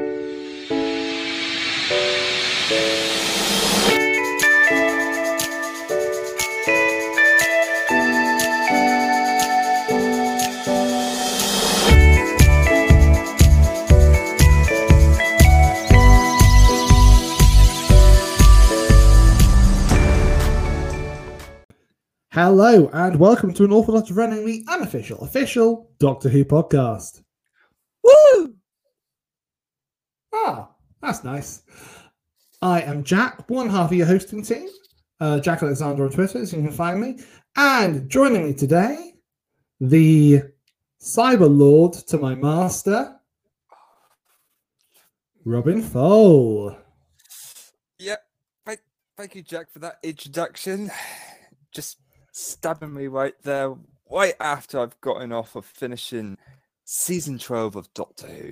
Hello and welcome to an awful lot of running the unofficial, official Doctor Who podcast. Woo! Ah, that's nice. I am Jack, one half of your hosting team, Jack Alexander on Twitter, so you can find me. And joining me today, the Cyber Lord to my master, Robin Fole. Yep. Thank you, Jack, for that introduction. Just stabbing me right there, right after I've gotten off of finishing season 12 of Doctor Who.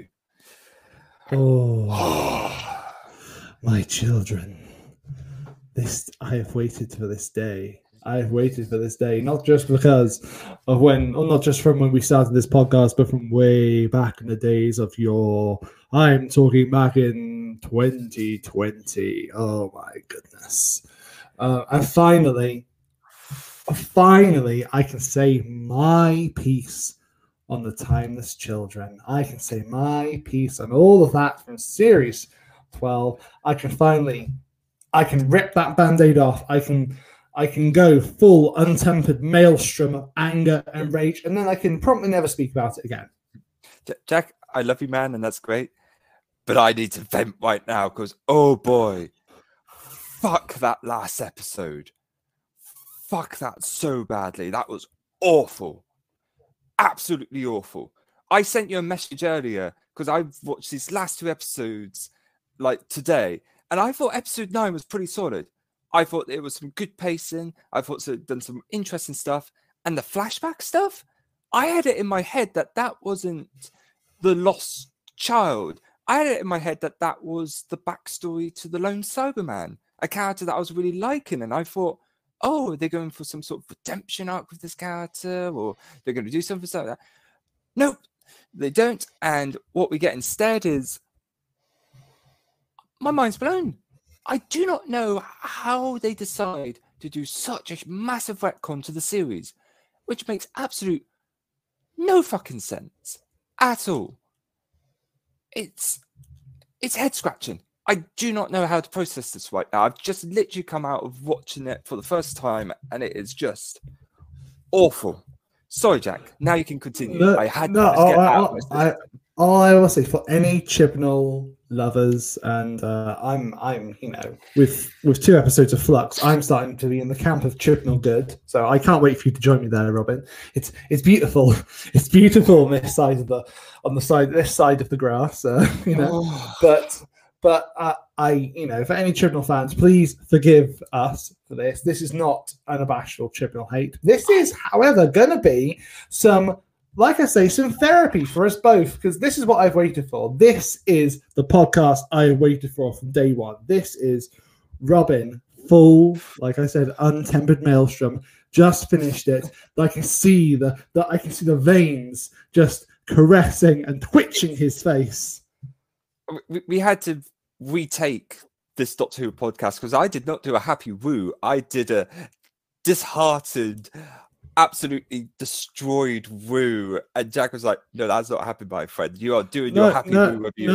Oh, my children. I have waited for this day. I have waited for this day, not just because of not just from when we started this podcast, but from way back in the days of I'm talking back in 2020. Oh my goodness. And finally, I can say my piece on the Timeless Children. I can say my piece on all of that from series 12. I can rip that band-aid off. I can go full untempered maelstrom of anger and rage, and then I can promptly never speak about it again. Jack, I love you, man, and that's great. But I need to vent right now because, oh boy, fuck that last episode. Fuck that so badly. That was awful. Absolutely awful. I sent you a message earlier because I've watched these last two episodes like today, and I thought episode 9 was pretty solid. I thought there was some good pacing. I thought it had done some interesting stuff. And the flashback stuff, I had it in my head that wasn't the lost child. I had it in my head that was the backstory to the Lone Cyberman, a character that I was really liking. And I thought, oh, they're going for some sort of redemption arc with this character, or they're going to do something like that. Nope, they don't. And what we get instead is, my mind's blown. I do not know how they decide to do such a massive retcon to the series, which makes absolute no fucking sense at all. It's head scratching. I do not know how to process this right now. I've just literally come out of watching it for the first time, and it is just awful. Sorry, Jack. Now you can continue. All I will say for any Chibnall lovers, and I'm with 2 episodes of Flux, I'm starting to be in the camp of Chibnall good. So I can't wait for you to join me there, Robin. It's beautiful. It's beautiful on this side of the grass. But for any Chibnall fans, please forgive us for this. This is not an abashful Chibnall hate. This is, however, going to be some therapy for us both, because this is what I've waited for. This is the podcast I waited for from day one. This is Robin, full, like I said, untempered maelstrom. Just finished it. I can see the veins just caressing and twitching his face. We had to retake this Doctor Who podcast because I did not do a happy woo. I did a disheartened, absolutely destroyed woo. And Jack was like, "No, that's not happy, my friend. You are doing your happy woo review."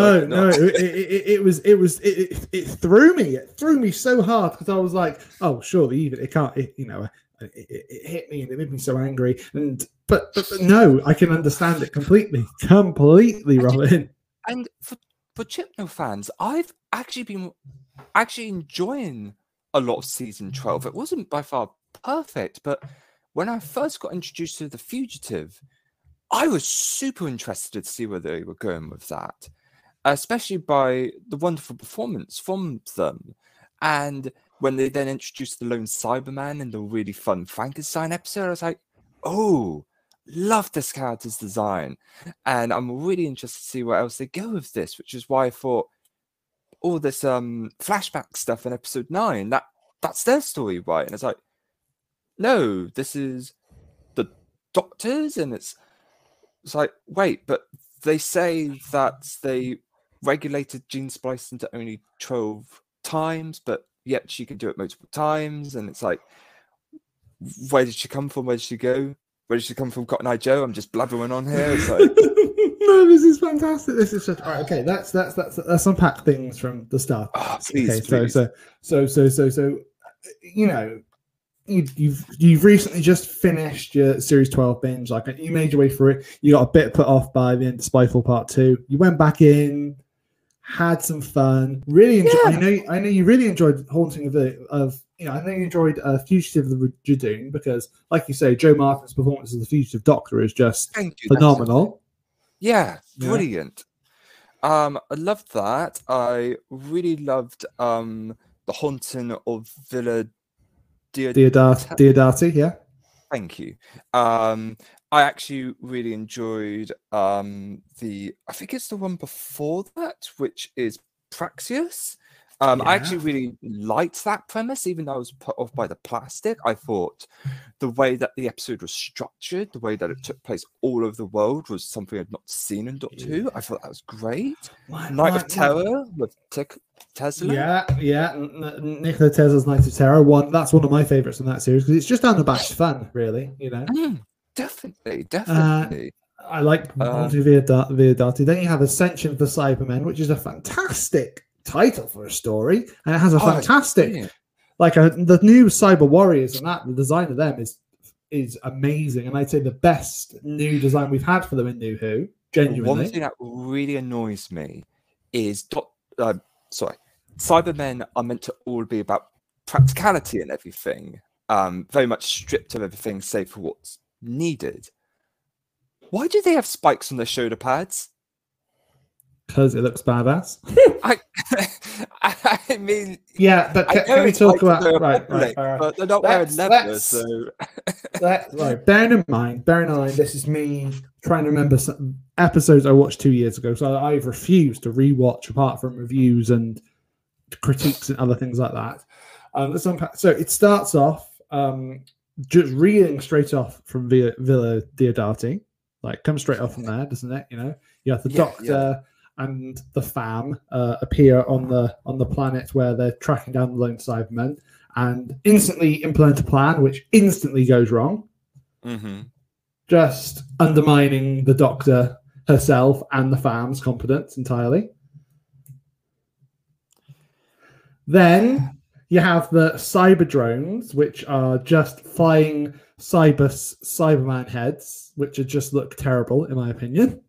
It threw me. It threw me so hard because I was like, "Oh, surely it can't." It hit me and it made me so angry. But no, I can understand it completely, Robin. And for Chibnall fans, I've actually been enjoying a lot of season 12. It wasn't by far perfect, but when I first got introduced to The Fugitive, I was super interested to see where they were going with that, especially by the wonderful performance from them. And when they then introduced the Lone Cyberman in the really fun Frankenstein episode, I was like, oh, love this character's design. And I'm really interested to see where else they go with this, which is why I thought all this flashback stuff in episode 9, that's their story, right? And it's like, no, this is the Doctor's, and it's like, wait, but they say that they regulated gene splicing to only 12 times, but yet she can do it multiple times. And it's like, where did she come from? Where did she go? Where did she come from, Cotton Eye Joe? I'm just blabbering on here. It's like... No, this is fantastic. This is just all right. Okay, let's unpack things from the start. Oh, please, okay, please. So you know, you've recently just finished your series 12 binge. Like, you made your way through it. You got a bit put off by the end of Spyfall Part 2. You went back in, had some fun. Really enjoyed. I know you really enjoyed Haunting of I know you enjoyed Fugitive of the Judoon, because, like you say, Joe Martin's performance as the Fugitive Doctor is just phenomenal. Yeah, brilliant. I loved that. I really loved The Haunting of Villa Diodati, yeah. Thank you. I actually really enjoyed I think it's the one before that, which is Praxeus. I actually really liked that premise, even though I was put off by the plastic. I thought the way that the episode was structured, the way that it took place all over the world, was something I'd not seen in Doctor Who. I thought that was great. Night of Terror with Tesla. Yeah. Nikola Tesla's Night of Terror. That's one of my favourites in that series, because it's just unabashed fun, really. Definitely. I like Diodati. Then you have Ascension of the Cybermen, which is a fantastic title for a story, and it has a fantastic the new Cyber Warriors, and that the design of them is amazing, and I'd say the best new design we've had for them in New Who. Genuinely, one thing that really annoys me is Cybermen are meant to all be about practicality and everything, very much stripped of everything save for what's needed. Why do they have spikes on their shoulder pads? Because it looks badass. I mean, yeah, but can we talk about right? But they're not wearing leather, so. Bearing in mind, this is me trying to remember some episodes I watched 2 years ago, so I've refused to rewatch apart from reviews and critiques and other things like that. So it starts off just reading straight off from Villa Diodati, like comes straight off from there, doesn't it? You have the Doctor and the fam appear on the planet where they're tracking down the lone Cybermen, and instantly implement a plan which instantly goes wrong, just undermining the Doctor herself and the fam's competence entirely. Then you have the cyber drones, which are just flying Cyberman heads, which just look terrible in my opinion.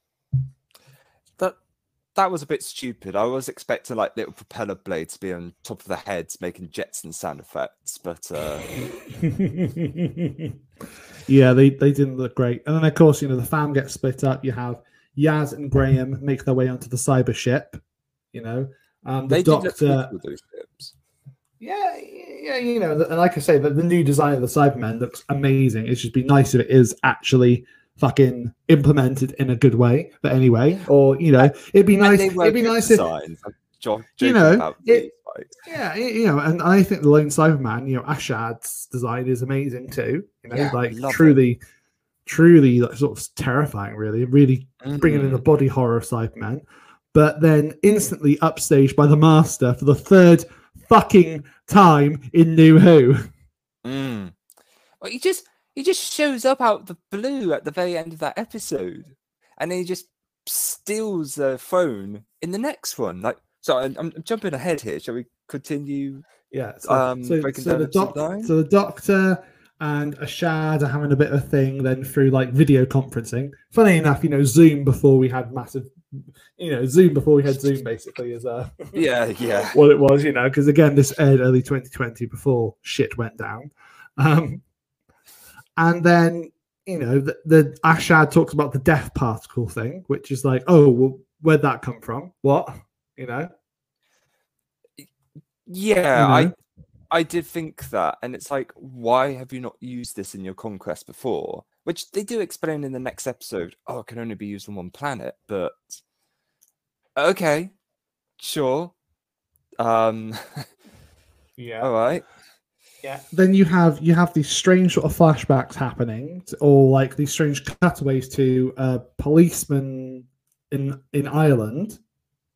That was a bit stupid. I was expecting like little propeller blades to be on top of the heads making Jetson sound effects, but yeah, they didn't look great. And then of course, the fam gets split up. You have Yaz and Graham make their way onto the cyber ship. The Doctor. With those ships. Yeah, and like I say, the new design of the Cybermen looks amazing. It's just be nice if it is actually fucking implemented in a good way. But anyway, or it'd be nice. It'd be nice if and I think the Lone Cyberman, Ashad's design is amazing too. Truly like, sort of terrifying. Really bringing in the body horror of Cybermen, but then instantly upstaged by the Master for the third fucking time in New Who. Well, he just shows up out the blue at the very end of that episode, and then he just steals the phone in the next one. So I'm jumping ahead here. Shall we continue? Yeah. So the Doctor and Ashad are having a bit of a thing then through like video conferencing. Funny enough, Zoom before we had Zoom before we had Zoom basically is what it was, because again this aired early 2020 before shit went down. And then, the Ashad talks about the death particle thing, which is like, oh, well, where'd that come from? What? Yeah, I did think that. And it's like, why have you not used this in your conquest before? Which they do explain in the next episode. Oh, it can only be used on one planet. But, okay, sure. Yeah. All right. Yeah. Then you have these strange sort of flashbacks happening, or like these strange cutaways to a policeman in Ireland,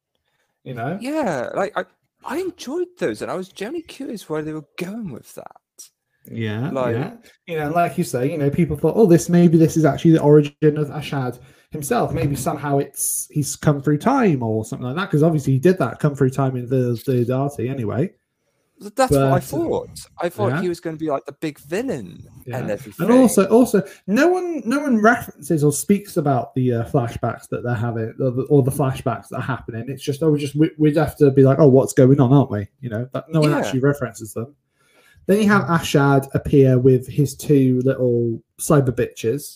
You know? Yeah, like I enjoyed those, and I was generally curious where they were going with that. Yeah, Like, yeah. You know, like you say, you know, people thought, oh, maybe this is actually the origin of Ashad himself. Maybe somehow he's come through time or something like that. Because obviously he did that, come through time in the Darty anyway. that's what I But thought. I thought yeah, he was going to be like the big villain and yeah. everything. And also, no one references or speaks about the flashbacks that they're having, or the flashbacks that are happening. It's just, we'd have to be like, oh, what's going on, aren't we? You know, but no one actually references them. Then you have Ashad appear with his two little cyber bitches,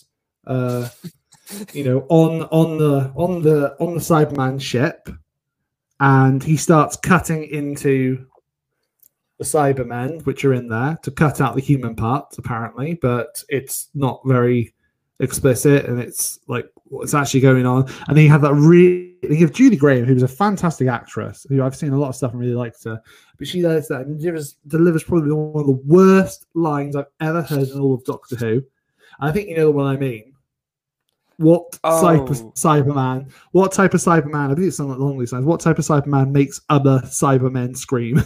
you know, on the Cyberman ship, and he starts cutting into the Cybermen, which are in there, to cut out the human parts, apparently, but it's not very explicit, and it's like what's actually going on. And then you have you have Judy Graham, who's a fantastic actress, who I've seen a lot of stuff and really liked her, but she does that and delivers probably one of the worst lines I've ever heard in all of Doctor Who. And I think you know what I mean. What type of Cyberman? What type of Cyberman? I believe it's something along these lines. What type of Cyberman makes other Cybermen scream?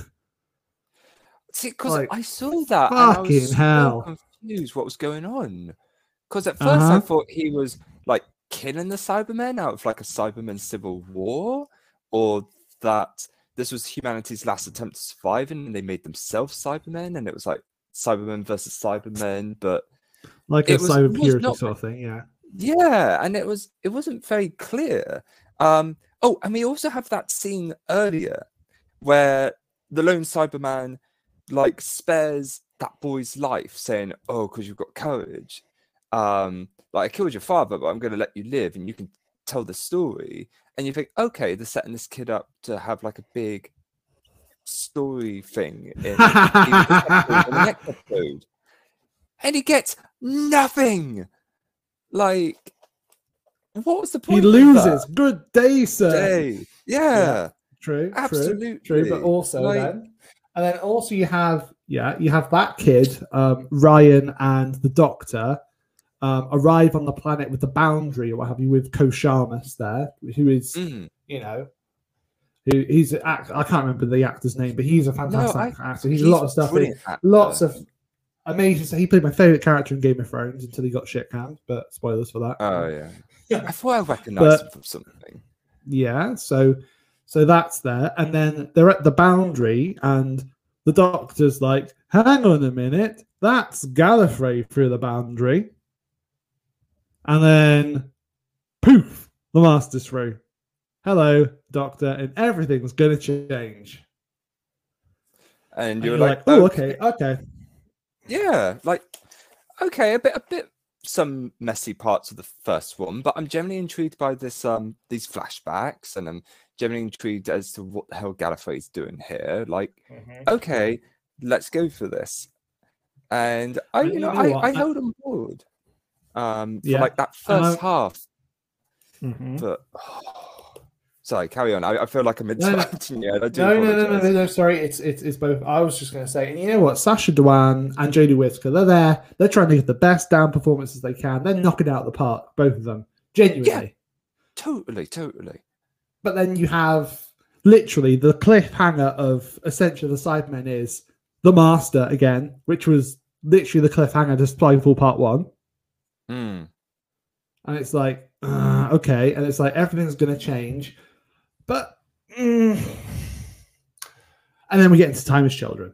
See, because like, I saw that and I was so confused what was going on. Because at first I thought he was like killing the Cybermen out of like a Cyberman civil war, or that this was humanity's last attempt to survive and they made themselves Cybermen, and it was like Cybermen versus Cybermen, but like a cyber purity sort of thing, yeah. Yeah, and it wasn't very clear. Oh, and we also have that scene earlier where the lone Cyberman like spares that boy's life, saying, "Oh, because you've got courage. Like I killed your father, but I'm going to let you live, and you can tell the story." And you think, okay, they're setting this kid up to have like a big story thing in the next episode, and he gets nothing. Like, what was the point? He loses. Good day, sir. Yeah. True. Absolutely. True. But also and then also you have that kid, Ryan, and the Doctor arrive on the planet with the Boundary or what have you, with Koshamus there, who is you know, he's I can't remember the actor's name, but he's a fantastic actor. He's a lot of stuff. Lots of amazing. So he played my favorite character in Game of Thrones until he got shit canned. But spoilers for that. Oh yeah. I thought I recognised him from something. Yeah. So that's there, and then they're at the Boundary, and the Doctor's like, "Hang on a minute, that's Gallifrey through the Boundary," and then poof, the Master's through. Hello, Doctor, and everything's gonna change. And you're like, "Oh, okay." Yeah, like, okay, a bit, some messy parts of the first one, but I'm generally intrigued by this, these flashbacks, and I'm generally intrigued as to what the hell Gallifrey's doing here. Like, okay, let's go for this. And I held on board, for like that first half. But sorry, carry on. I feel like I'm interrupting you. No. Sorry, it's both. I was just going to say, and you know what? Sacha Dhawan and Jodie Whittaker, they're there. They're trying to get the best damn performances they can. They're knocking it out of the park, both of them. Genuinely. Yeah, totally. But then you have literally the cliffhanger of essentially the Cybermen is the Master again, which was literally the cliffhanger to Spyfall Part 1. And it's like, okay. And it's like, everything's going to change. But, and then we get into Time as Children.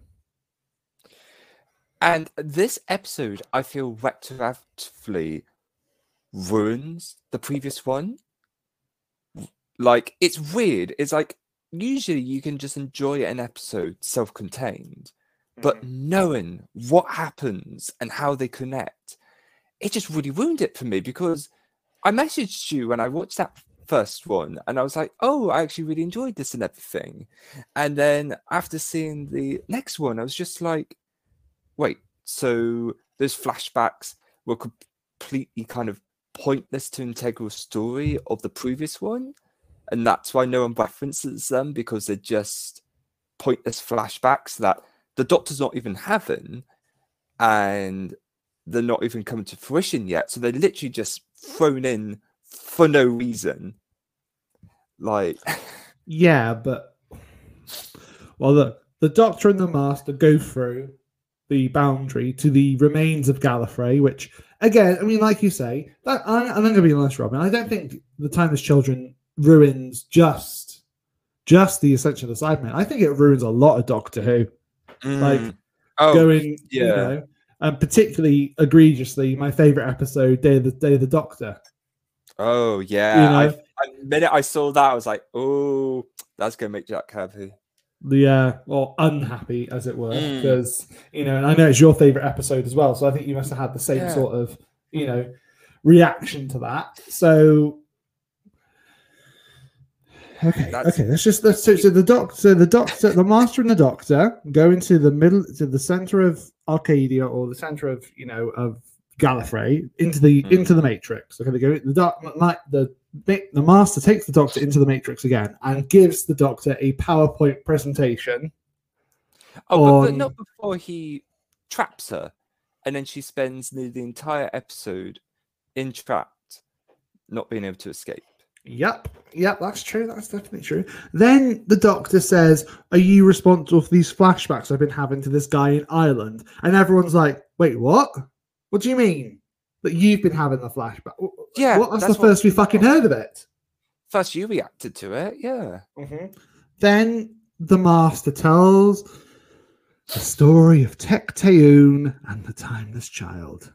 And this episode, I feel, retroactively ruins the previous one. Like, it's weird. It's like, usually you can just enjoy an episode self-contained, but knowing what happens and how they connect, it just really ruined it for me, because I messaged you when I watched that first one and I was like, oh, I actually really enjoyed this and everything. And then after seeing the next one, I was just like, wait, so those flashbacks were completely kind of pointless to integral story of the previous one, and that's why no one references them, because they're just pointless flashbacks that the Doctor's not even having, and they're not even coming to fruition yet. So they're literally just thrown in for no reason. Like, Yeah, but well, the Doctor and the Master go through the boundary to the remains of Gallifrey, which again, I mean, like you say, that I'm going to be honest, Robin. I don't think the Timeless Children ruins just the Ascension of the Cybermen. I think it ruins a lot of Doctor Who. Like going, you know, and particularly egregiously, my favorite episode, Day of the Doctor. Oh yeah, you know, the minute I saw that, I was like, oh, that's gonna make Jack happy. Yeah, or unhappy, as it were, because you know, and I know it's your favorite episode as well. So I think you must have had the same sort of, you know, reaction to that. So okay, let's so the Master and the Doctor go into the middle, to the center of Arcadia, or the center of, you know, of Gallifrey, into the Matrix. Okay, they go. The Master takes the Doctor into the Matrix again and gives the Doctor a PowerPoint presentation. But not before he traps her, and then she spends the entire episode entrapped, not being able to escape. Yep, that's true. That's definitely true. Then the Doctor says, "Are you responsible for these flashbacks I've been having to this guy in Ireland?" And everyone's like, "Wait, what? What do you mean that you've been having the flashback?" Yeah, that's the first we fucking heard of it. First, you reacted to it, yeah. Then the Master tells the story of Tecteun and the Timeless Child.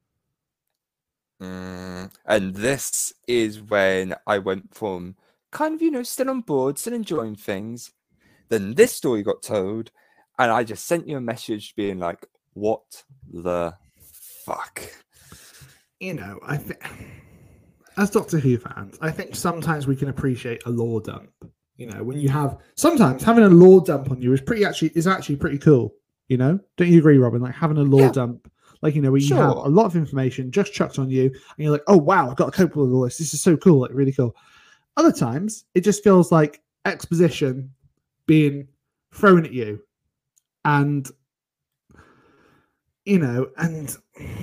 And this is when I went from kind of, you know, still on board, still enjoying things. Then this story got told, and I just sent you a message being like, what the fuck? You know, I think, as Doctor Who fans, I think sometimes we can appreciate a lore dump. You know, when you have, sometimes having a lore dump on you is actually pretty cool. You know, don't you agree, Robin? Like having a lore dump, like, you know, where you have a lot of information just chucked on you, and you're like, oh wow, I've got to cope with all this. This is so cool, like really cool. Other times, it just feels like exposition being thrown at you, and you know, and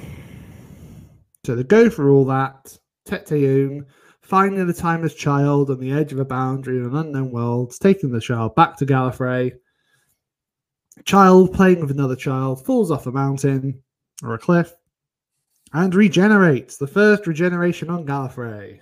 so they go through all that. Tecteun finding the Timeless Child on the edge of a boundary in an unknown world, taking the child back to Gallifrey. Child playing with another child falls off a mountain or a cliff and regenerates. The first regeneration on Gallifrey.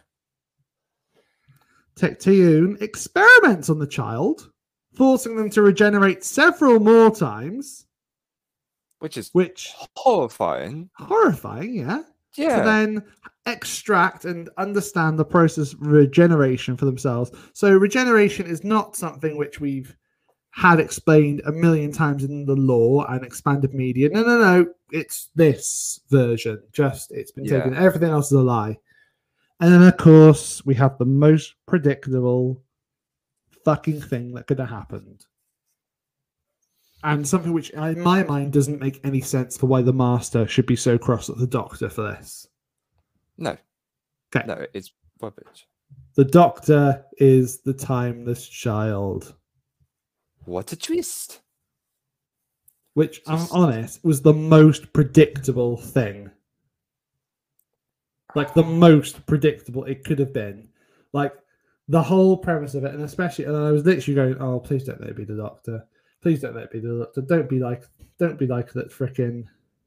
Tecteun experiments on the child, forcing them to regenerate several more times. Which horrifying. Horrifying, yeah. Yeah. To then extract and understand the process of regeneration for themselves. So regeneration is not something which we've had explained a million times in the lore and expanded media. No. It's this version. Just, it's been taken. Everything else is a lie. And then, of course, we have the most predictable fucking thing that could have happened. And something which, in my mind, doesn't make any sense for why the Master should be so cross at the Doctor for this. No. Okay. No, it's rubbish. The Doctor is the Timeless Child. What a twist. Which, I'm honest, was the most predictable thing. Like, the most predictable it could have been. Like, the whole premise of it, and especially, and I was literally going, oh, please don't let it be the Doctor. Please don't let it be the Doctor. Don't be like that frickin',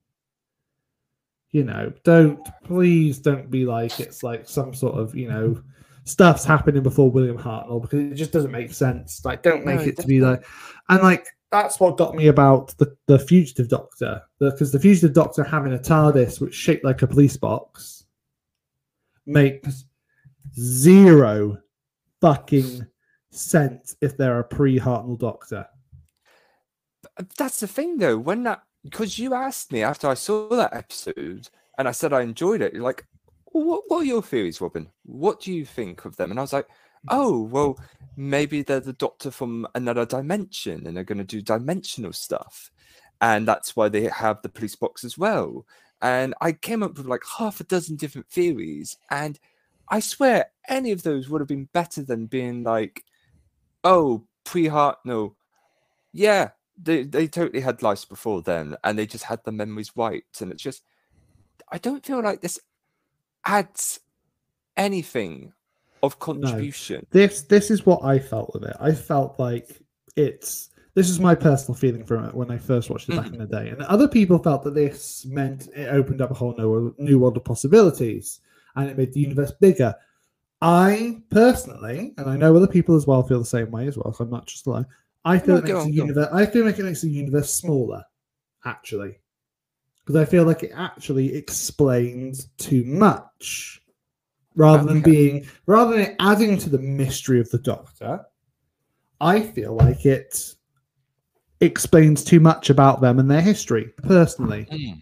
you know, please don't be like it's like some sort of, you know, stuff's happening before William Hartnell, because it just doesn't make sense. Like, don't make it to be like, and like, that's what got me about the Fugitive Doctor, because the Fugitive Doctor having a TARDIS which shaped like a police box makes zero fucking sense if they're a pre-Hartnell Doctor. That's the thing, though. Because you asked me after I saw that episode, and I said I enjoyed it. You're like, what are your theories, Robin? What do you think of them? And I was like, oh, well, maybe they're the Doctor from another dimension, and they're going to do dimensional stuff, and that's why they have the police box as well. And I came up with like half a dozen different theories, and I swear any of those would have been better than being like, oh, pre-Hartnell, yeah. They totally had lives before then, and they just had the memories wiped. And it's just, I don't feel like this adds anything of contribution. This is what I felt with it. I felt like this is my personal feeling from it when I first watched it back in the day. And other people felt that this meant it opened up a whole new world of possibilities and it made the universe bigger. I personally, and I know other people as well feel the same way as well, so I'm not just alone. I feel like it makes the universe smaller, actually. Because I feel like it actually explains too much. Rather than it adding to the mystery of the Doctor, I feel like it explains too much about them and their history, personally.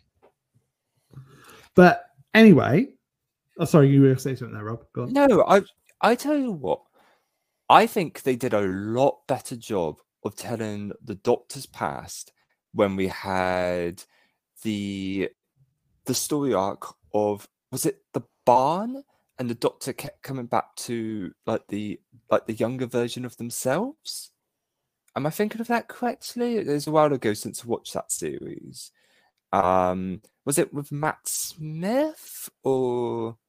But anyway, sorry, you were going to say something there, Rob. Go on. No, I tell you what, I think they did a lot better job of telling the Doctor's past when we had the story arc of, was it the barn? And the Doctor kept coming back to like the younger version of themselves. Am I thinking of that correctly? It was a while ago since I watched that series. Was it with Matt Smith or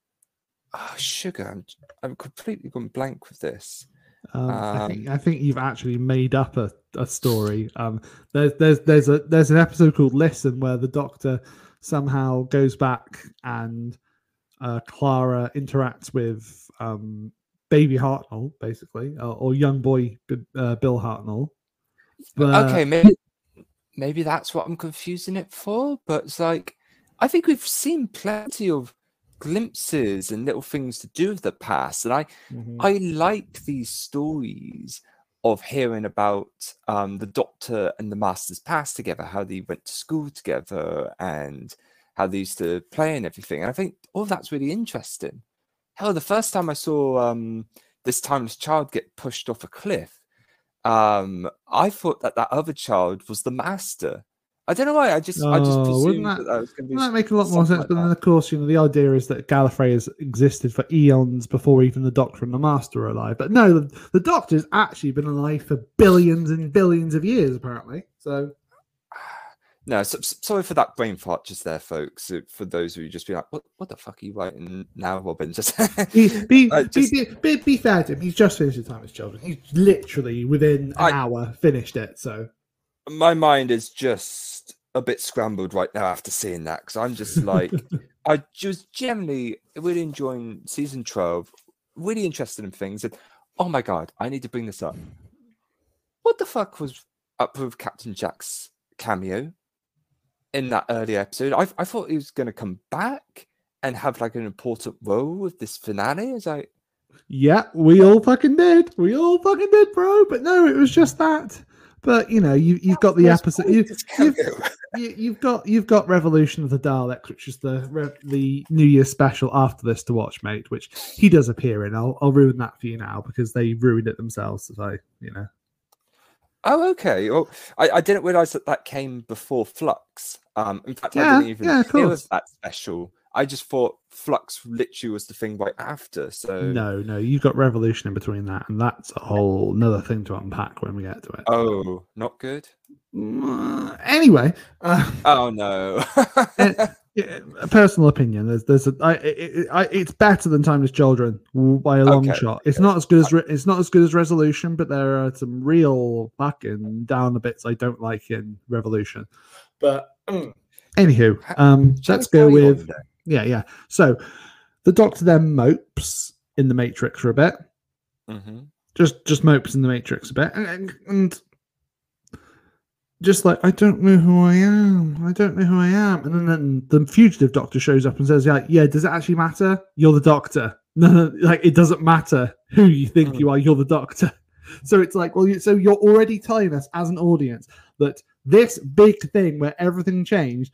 Sugar? I'm completely gone blank with this. I think you've actually made up a story. There's an episode called Listen where the Doctor somehow goes back and Clara interacts with baby Hartnell, basically, or young boy Bill Hartnell. But, okay, maybe that's what I'm confusing it for. But it's like, I think we've seen plenty of glimpses and little things to do with the past, and I like these stories of hearing about the Doctor and the Master's past together, how they went to school together and how they used to play and everything. And I think all of that's really interesting. Hell, the first time I saw this timeless child get pushed off a cliff, I thought that other child was the Master. I don't know why. I just presumed that was going to be. Wouldn't that make a lot more sense? But then, of course, the idea is that Gallifrey has existed for eons before even the Doctor and the Master are alive. But no, the Doctor's actually been alive for billions and billions of years, apparently. So. No, sorry for that brain fart just there, folks. For those of you just be like, what the fuck are you writing now, Robin? Just be fair to him. He's just finished The Timeless Children. He's literally within an hour finished it. So my mind is just a bit scrambled right now after seeing that, because I'm just like, I just generally really enjoying season 12, really interested in things, and oh my god, I need to bring this up. What the fuck was up with Captain Jack's cameo in that early episode? I thought he was going to come back and have like an important role with this finale. Is like, yeah, we all fucking did, bro. But no, it was just that. But you've got the episode. You've got Revolution of the Daleks, which is the New Year special after this to watch, mate. Which he does appear in. I'll ruin that for you now because they ruined it themselves. So Oh, okay. Well, I didn't realize that came before Flux. In fact, I didn't even hear was that special. I just thought Flux literally was the thing right after. So no, you've got Revolution in between that, and that's a whole another thing to unpack when we get to it. Oh, not good. Anyway. Oh no. A personal opinion. It's better than Timeless Children by a long shot. It's not as good as Resolution, but there are some real fucking down the bits I don't like in Revolution. But anywho, let's go with yeah. So the Doctor then mopes in the Matrix for a bit. Mm-hmm. Just mopes in the Matrix a bit, and just like, I don't know who I am. And then the fugitive Doctor shows up and says, yeah, does it actually matter? You're the Doctor. No, like, it doesn't matter who you think you are. You're the Doctor. So it's like, well, so you're already telling us as an audience that this big thing where everything changed,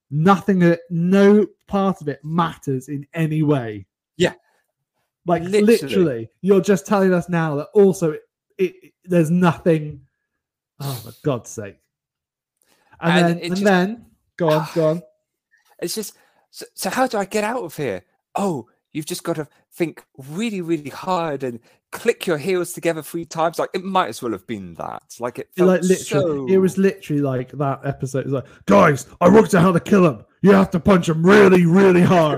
no part of it matters in any way. Yeah. Like, literally you're just telling us now that also there's nothing. Oh, for God's sake. And then go on. It's just so how do I get out of here? Oh, you've just got to think really, really hard and click your heels together 3 times. Like, it might as well have been that. Like, it felt it was literally like that episode. It was like, guys, I worked out how to kill him. You have to punch him really, really hard.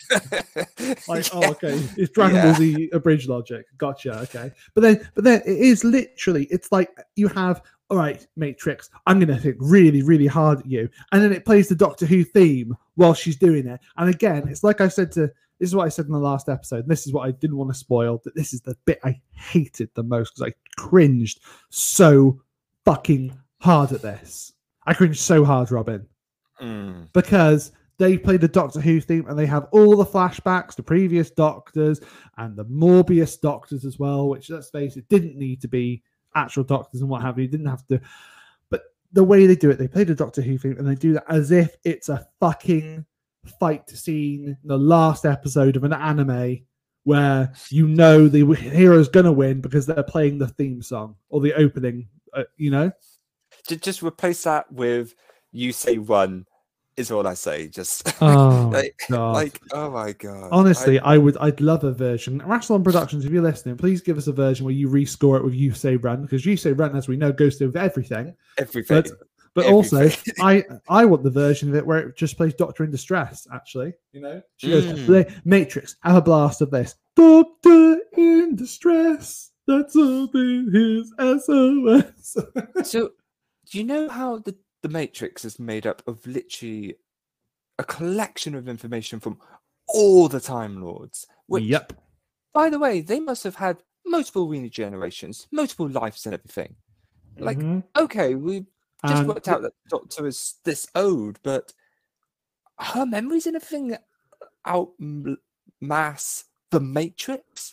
Like, Yeah. oh, okay, it's Dragon Ball Z abridged logic. Gotcha. Okay, but then it is literally, it's like you have, all right, Matrix, I'm gonna think really, really hard at you, and then it plays the Doctor Who theme while she's doing it. And again, it's like I said to, this is what I said in the last episode. And this is what I didn't want to spoil. That this is the bit I hated the most because I cringed so fucking hard at this. I cringed so hard, Robin, because they play the Doctor Who theme and they have all the flashbacks to previous Doctors and the Morbius Doctors as well, which, let's face it, didn't need to be actual Doctors and what have you. Didn't have to. But the way they do it, they play the Doctor Who theme and they do that as if it's a fucking fight scene in the last episode of an anime where you know the hero's gonna win because they're playing the theme song or the opening, you know. Just replace that with "You Say Run" is all I say. Just oh oh my god. Honestly, I'd love a version. Rassilon Productions, if you're listening, please give us a version where you rescore it with "You Say Run," because "You Say Run," as we know, goes through with everything. But also, I want the version of it where it just plays Doctor in Distress, actually. You know? She goes, Matrix, have a blast of this. Doctor in Distress. That's all his SOS. So, do you know how the Matrix is made up of literally a collection of information from all the Time Lords? Which, yep. By the way, they must have had multiple regenerations, multiple lives and everything. Like, okay, we just worked out that Doctor is this old, but her memories and everything outmass the Matrix.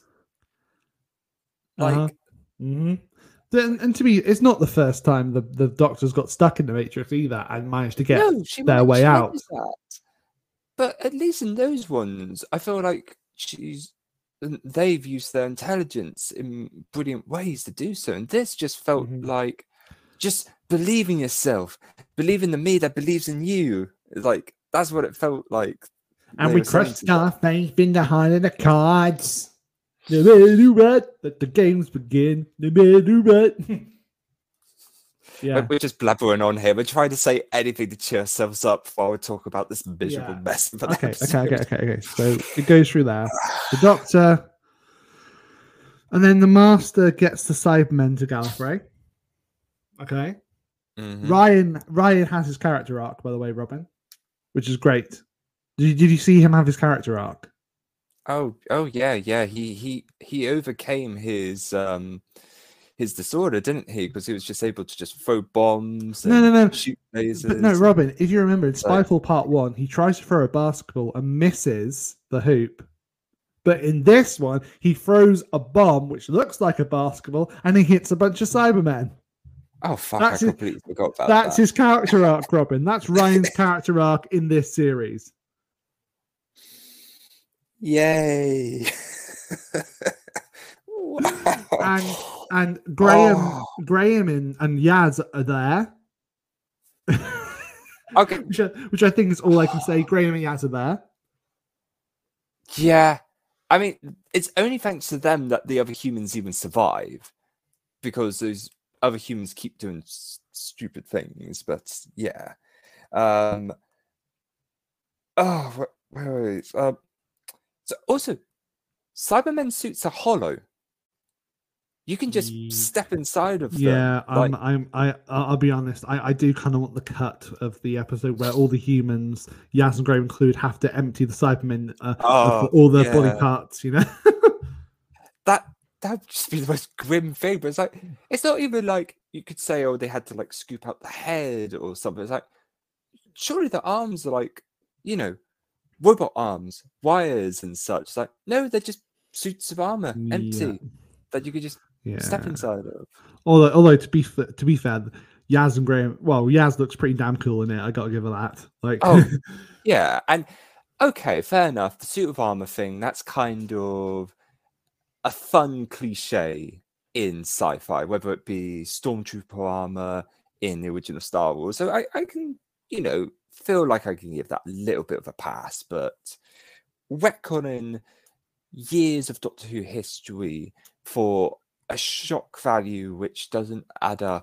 Like, and to me, it's not the first time the Doctor's got stuck in the Matrix either and managed to get their way out. That. But at least in those ones, I feel like they've used their intelligence in brilliant ways to do so. And this just felt like just believe in yourself, believe in the me that believes in you. Like, that's what it felt like. And we crushed our faith in the heart of the cards. No matter what, let the games begin. No matter what. Yeah, we're just blabbering on here. We're trying to say anything to cheer ourselves up while we talk about this miserable mess. Okay. So it goes through there. The Doctor, and then the Master gets the Cybermen to Gallifrey. Okay. Ryan has his character arc, by the way, Robin, which is great. Did you see him have his character arc? Oh yeah. He overcame his disorder, didn't he? Because he was just able to just throw bombs. No. Shoot lasers. But no, Robin. If you remember in Spyfall Part 1, he tries to throw a basketball and misses the hoop. But in this one, he throws a bomb which looks like a basketball, and he hits a bunch of Cybermen. Oh fuck! I completely forgot about that. That's his character arc, Robin. That's Ryan's character arc in this series. Yay! and Graham and Yaz are there. Okay, which I think is all I can say. Graham and Yaz are there. Yeah, I mean, it's only thanks to them that the other humans even survive, because those other humans keep doing stupid things. But yeah, wait. So also, Cybermen suits are hollow. You can just step inside of them. Yeah, I'll be honest. I do kind of want the cut of the episode where all the humans, Yaz and Graham include, have to empty the Cybermen of all their body parts. You know, that would just be the most grim thing. But it's not even like you could say, oh, they had to like scoop out the head or something. It's like, surely the arms are like, you know, robot arms, wires and such. It's like, no, they're just suits of armor, empty, that you could just step inside of. Although to be fair, Yaz and Graham, well, Yaz looks pretty damn cool in it. I gotta give her that. Like, yeah, and okay, fair enough. The suit of armor thing, that's kind of a fun cliche in sci-fi, whether it be stormtrooper armor in the original Star Wars. So I can, you know, feel like I can give that a little bit of a pass, but retconning years of Doctor Who history for a shock value which doesn't add up.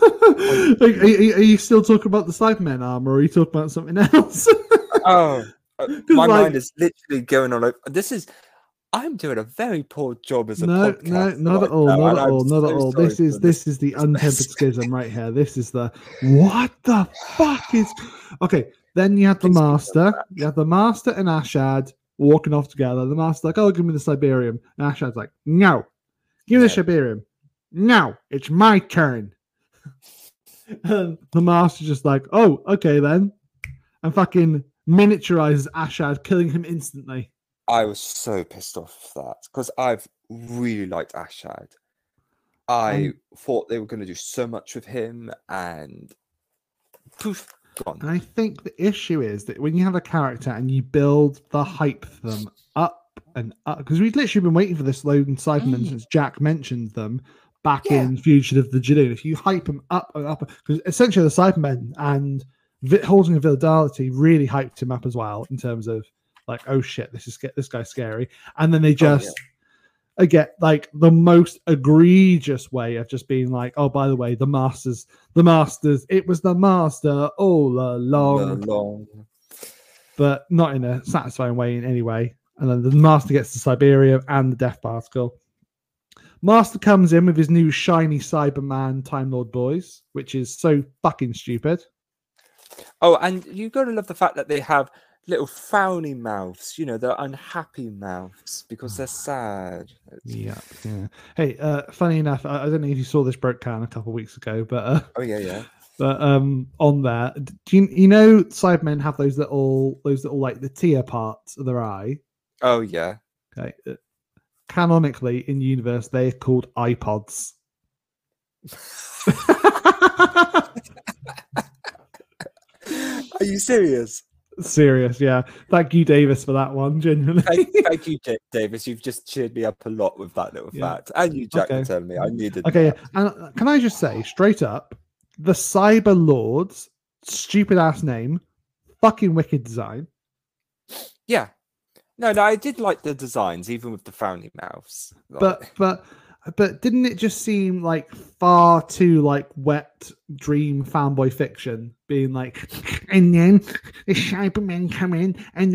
Are you still talking about the Cybermen armor, or are you talking about something else? My like- mind is literally going on. I'm doing a very poor job as a podcast. No, not at all, not at all. This is the untempered schism right here. This is the what the fuck is okay. Then you have the master. You have the master and Ashad walking off together. The master's like, "Oh, give me the Siberium," and Ashad's like, "No, give me the Siberium. No, it's my turn." And the master's just like, "Oh, okay then," and fucking miniaturizes Ashad, killing him instantly. I was so pissed off with that because I've really liked Ashad. I thought they were going to do so much with him, and poof, gone. And I think the issue is that when you have a character and you build the hype for them up and up, because we've literally been waiting for this Lone Cybermen since Jack mentioned them back in Fugitive the Jaloon. If you hype them up and up, because essentially the Cybermen and Holding of Vildarity really hyped him up as well in terms of like, oh shit, this guy's scary, and then they just get like the most egregious way of just being like, oh, by the way, the masters, it was the master all along, but not in a satisfying way in any way. And then the master gets the Siberium and the Death Particle. Master comes in with his new shiny Cyberman Time Lord boys, which is so fucking stupid. Oh, and you got to love the fact that they have little frowny mouths, they're unhappy mouths because they're sad. Yeah. Hey, funny enough, I don't know if you saw this broke down a couple of weeks ago, but but on there, do you know Cybermen have those little like the tear parts of their eye? Oh yeah. Okay. Canonically in universe, they're called iPods. Are you serious? Serious, yeah. Thank you, Davis, for that one. Genuinely. Thank you, Davis. You've just cheered me up a lot with that little fact, and you, Jack, for telling me I needed. Okay, and can I just say straight up, the Cyber Lords, stupid ass name, fucking wicked design. Yeah, no, I did like the designs, even with the frowny mouths. But didn't it just seem like far too like wet dream fanboy fiction, being like, and then the Cybermen come in and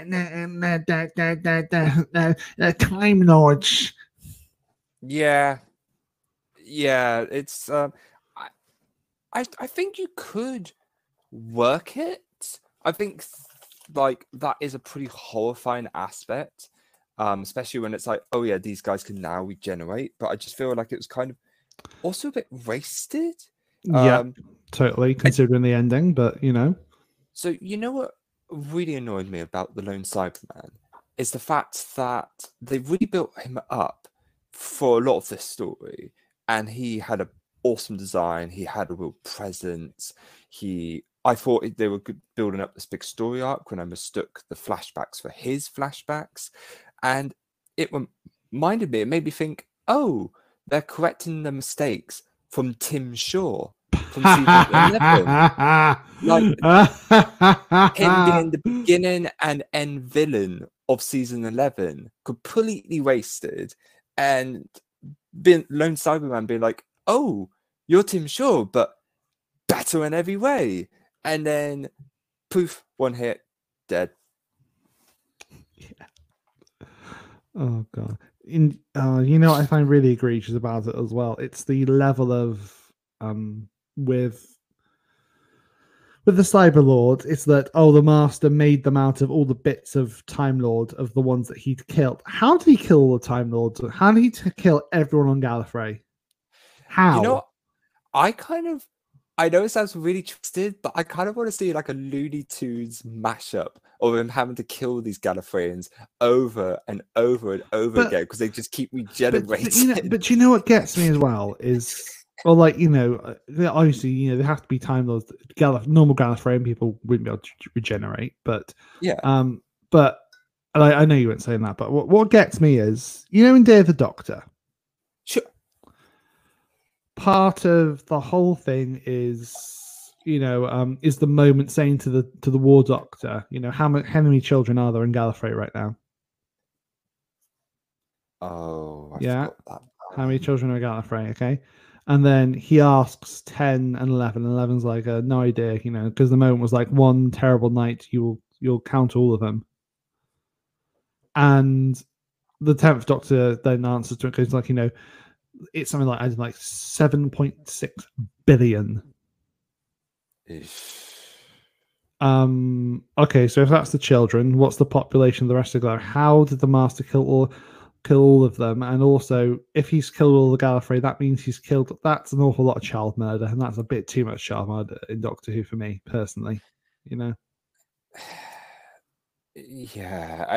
the Time Lords. Yeah, it's I think you could work it. I think like that is a pretty horrifying aspect. Especially when it's like, oh yeah, these guys can now regenerate, but I just feel like it was kind of also a bit wasted. Yeah, totally, considering the ending, but So what really annoyed me about the Lone Cyberman is the fact that they really built him up for a lot of this story, and he had an awesome design, he had a real presence, I thought they were building up this big story arc when I mistook the flashbacks for his flashbacks. And it reminded me, it made me think, oh, they're correcting the mistakes from Tim Shaw from season 11. Like, him being the beginning and end villain of season 11, completely wasted. And Lone Cyberman being like, oh, you're Tim Shaw, but better in every way. And then, poof, one hit, dead. Oh god! What I find really egregious about it as well. It's the level of with the Cyber Lord. It's that the Master made them out of all the bits of Time Lord of the ones that he'd killed. How did he kill all the Time Lords? How did he kill everyone on Gallifrey? How? I know it sounds really twisted, but I kind of want to see like a Looney Tunes mashup of him having to kill these Gallifreyans over and over and over again because they just keep regenerating. But you know what gets me as well is, well, like, obviously, there have to be Time Lords. Normal Gallifreyan people wouldn't be able to regenerate, but yeah. But and I know you weren't saying that, but what gets me is, in Day of the Doctor. Sure. Part of the whole thing is, is the moment saying to the War Doctor, how many children are there in Gallifrey right now? Oh, yeah. How many children are in Gallifrey? Okay, and then he asks 10 and 11. And 11's like, no idea, because the moment was like, one terrible night you You'll count all of them. And the 10th Doctor then answers to it, goes like, it's something like 7.6 billion. Okay, so if that's the children, what's the population of the rest of the Gallifrey? How did the Master kill all of them? And also, if he's killed all the Gallifrey, that means that's an awful lot of child murder, and that's a bit too much child murder in Doctor Who for me personally. Yeah,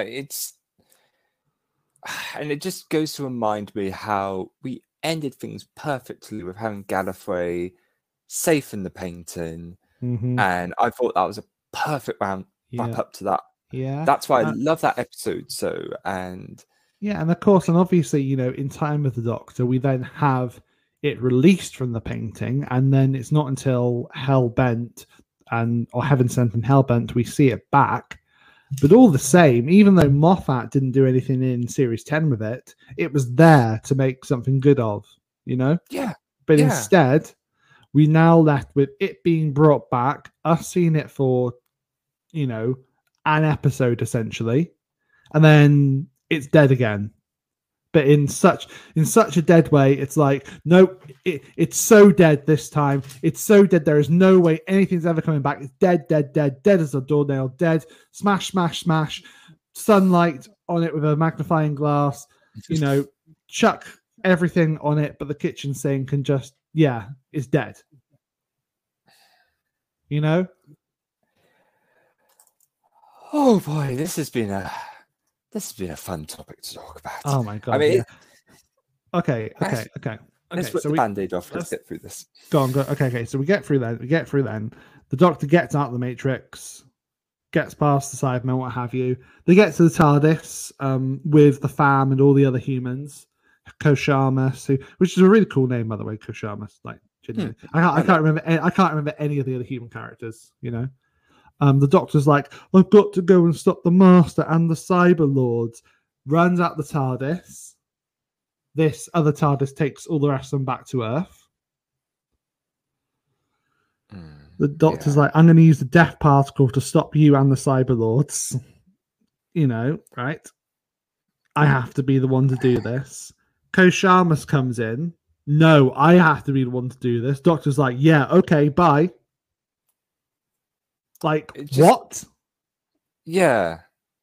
and it just goes to remind me how we ended things perfectly with having Gallifrey safe in the painting, and I thought that was a perfect wrap up to that. Yeah, that's why I love that episode so. And of course, and obviously, in Time with the Doctor, we then have it released from the painting, and then it's not until Hellbent or Heaven Sent and Hellbent we see it back. But all the same, even though Moffat didn't do anything in Series 10 with it, it was there to make something good of, Yeah. But instead, we now left with it being brought back, us seeing it for, an episode essentially, and then it's dead again. But in such a dead way, it's like, nope, it's so dead this time. It's so dead. There is no way anything's ever coming back. It's dead, dead, dead, dead as a doornail, dead. Smash, smash, smash. Sunlight on it with a magnifying glass. Chuck everything on it, but the kitchen sink and just, it's dead. Oh boy, this has been a fun topic to talk about. Oh my god! I mean, okay. Let's put the band-aid off. Let's get through this. Go on. Okay. So we get through then. The Doctor gets out of the Matrix, gets past the Cybermen, what have you. They get to the TARDIS with the fam and all the other humans. Koshamus, which is a really cool name, by the way. Koshamus, like genuinely. I can't remember any of the other human characters. The Doctor's like, I've got to go and stop the Master and the Cyber Lords. Runs out the TARDIS. This other TARDIS takes all the rest of them back to Earth. The Doctor's like, I'm going to use the death particle to stop you and the Cyber Lords. Right? I have to be the one to do this. Koshamus comes in. No, I have to be the one to do this. Doctor's like, yeah, okay, bye. Like, what? Yeah.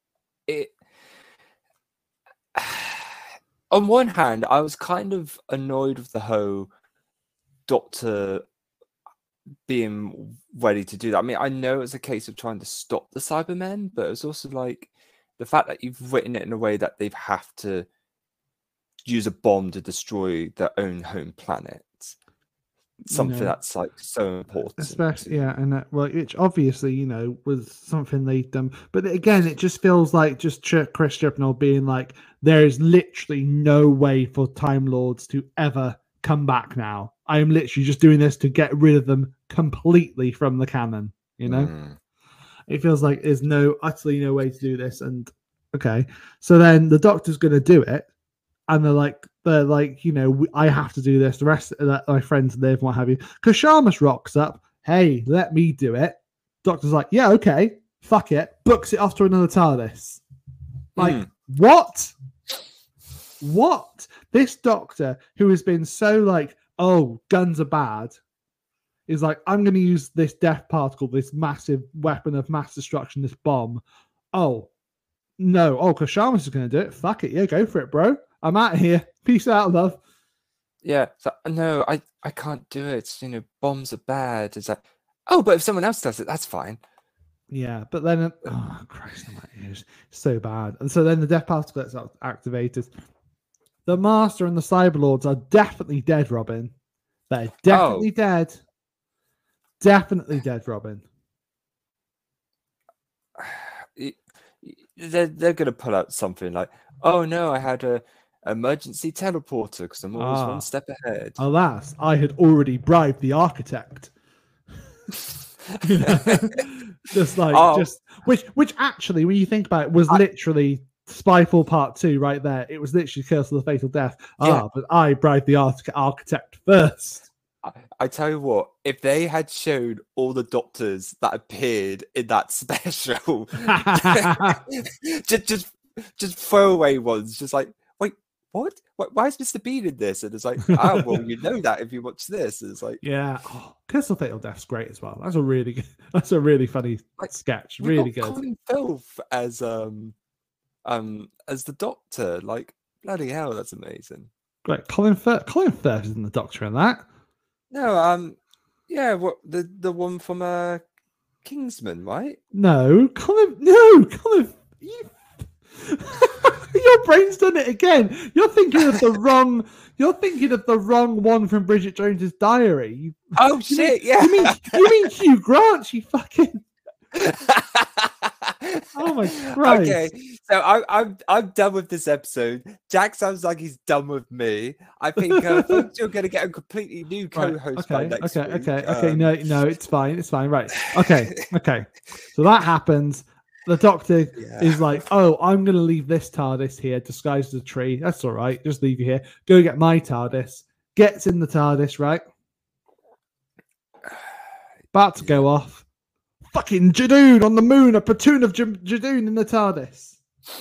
On one hand, I was kind of annoyed with the whole Doctor being ready to do that. I mean, I know it's a case of trying to stop the Cybermen, but it's also like the fact that you've written it in a way that they have to use a bomb to destroy their own home planet. Something that's like so important, especially and which obviously was something they'd done, but again it just feels like just Chris Chibnall being like, there is literally no way for Time Lords to ever come back now. I am literally just doing this to get rid of them completely from the canon. It feels like there's utterly no way to do this. And okay, so then the Doctor's going to do it, and they're like, I have to do this. The rest of my friends live, what have you. Koshamus rocks up. Hey, let me do it. Doctor's like, yeah, okay, fuck it. Books it off to another TARDIS. Like, what? What? This Doctor, who has been so like, oh, guns are bad, is like, I'm going to use this death particle, this massive weapon of mass destruction, this bomb. Oh, no. Oh, Koshamus is going to do it. Fuck it. Yeah, go for it, bro. I'm out of here. Peace out, love. Yeah. So, no, I can't do it. Bombs are bad. It's like, oh, but if someone else does it, that's fine. Yeah, but then, oh, Christ, it's so bad. And so then the death particle gets activated. The Master and the Cyberlords are definitely dead, Robin. They're definitely dead. Definitely dead, Robin. They're going to pull out something like, oh no, I had a emergency teleporter because I'm always one step ahead. Alas, I had already bribed the architect. Which actually, when you think about it, was literally Spyfall Part 2 right there. It was literally Curse of the Fatal Death. But I bribed the architect first. I tell you what, if they had shown all the doctors that appeared in that special, just throwaway ones, just like, wait, what? Why is Mr. Bean in this? And it's like, oh, well, you know that if you watch this. And it's like, yeah, Crystal Fatal Death's great as well. That's a really good, that's a really funny sketch. Really good. Colin Firth as the Doctor, like, bloody hell, that's amazing. Great, Colin Firth isn't the Doctor in that. No, yeah, what the one from Kingsman, right? No, Colin. Your brain's done it again. You're thinking of the wrong. You're thinking of the wrong one from Bridget Jones's Diary. Oh shit! Yeah. You mean Hugh Grant? You fucking. Oh my Christ! Okay, so I'm done with this episode. Jack sounds like he's done with me. I think folks, you're going to get a completely new co-host by next week. Okay. No, it's fine. Right. Okay. So that happens. The Doctor is like, "Oh, I'm going to leave this TARDIS here, disguised as a tree. That's all right. Just leave you here. Go get my TARDIS." Gets in the TARDIS, right? About to go off. Fucking Judoon on the moon, a platoon of Judoon in the TARDIS.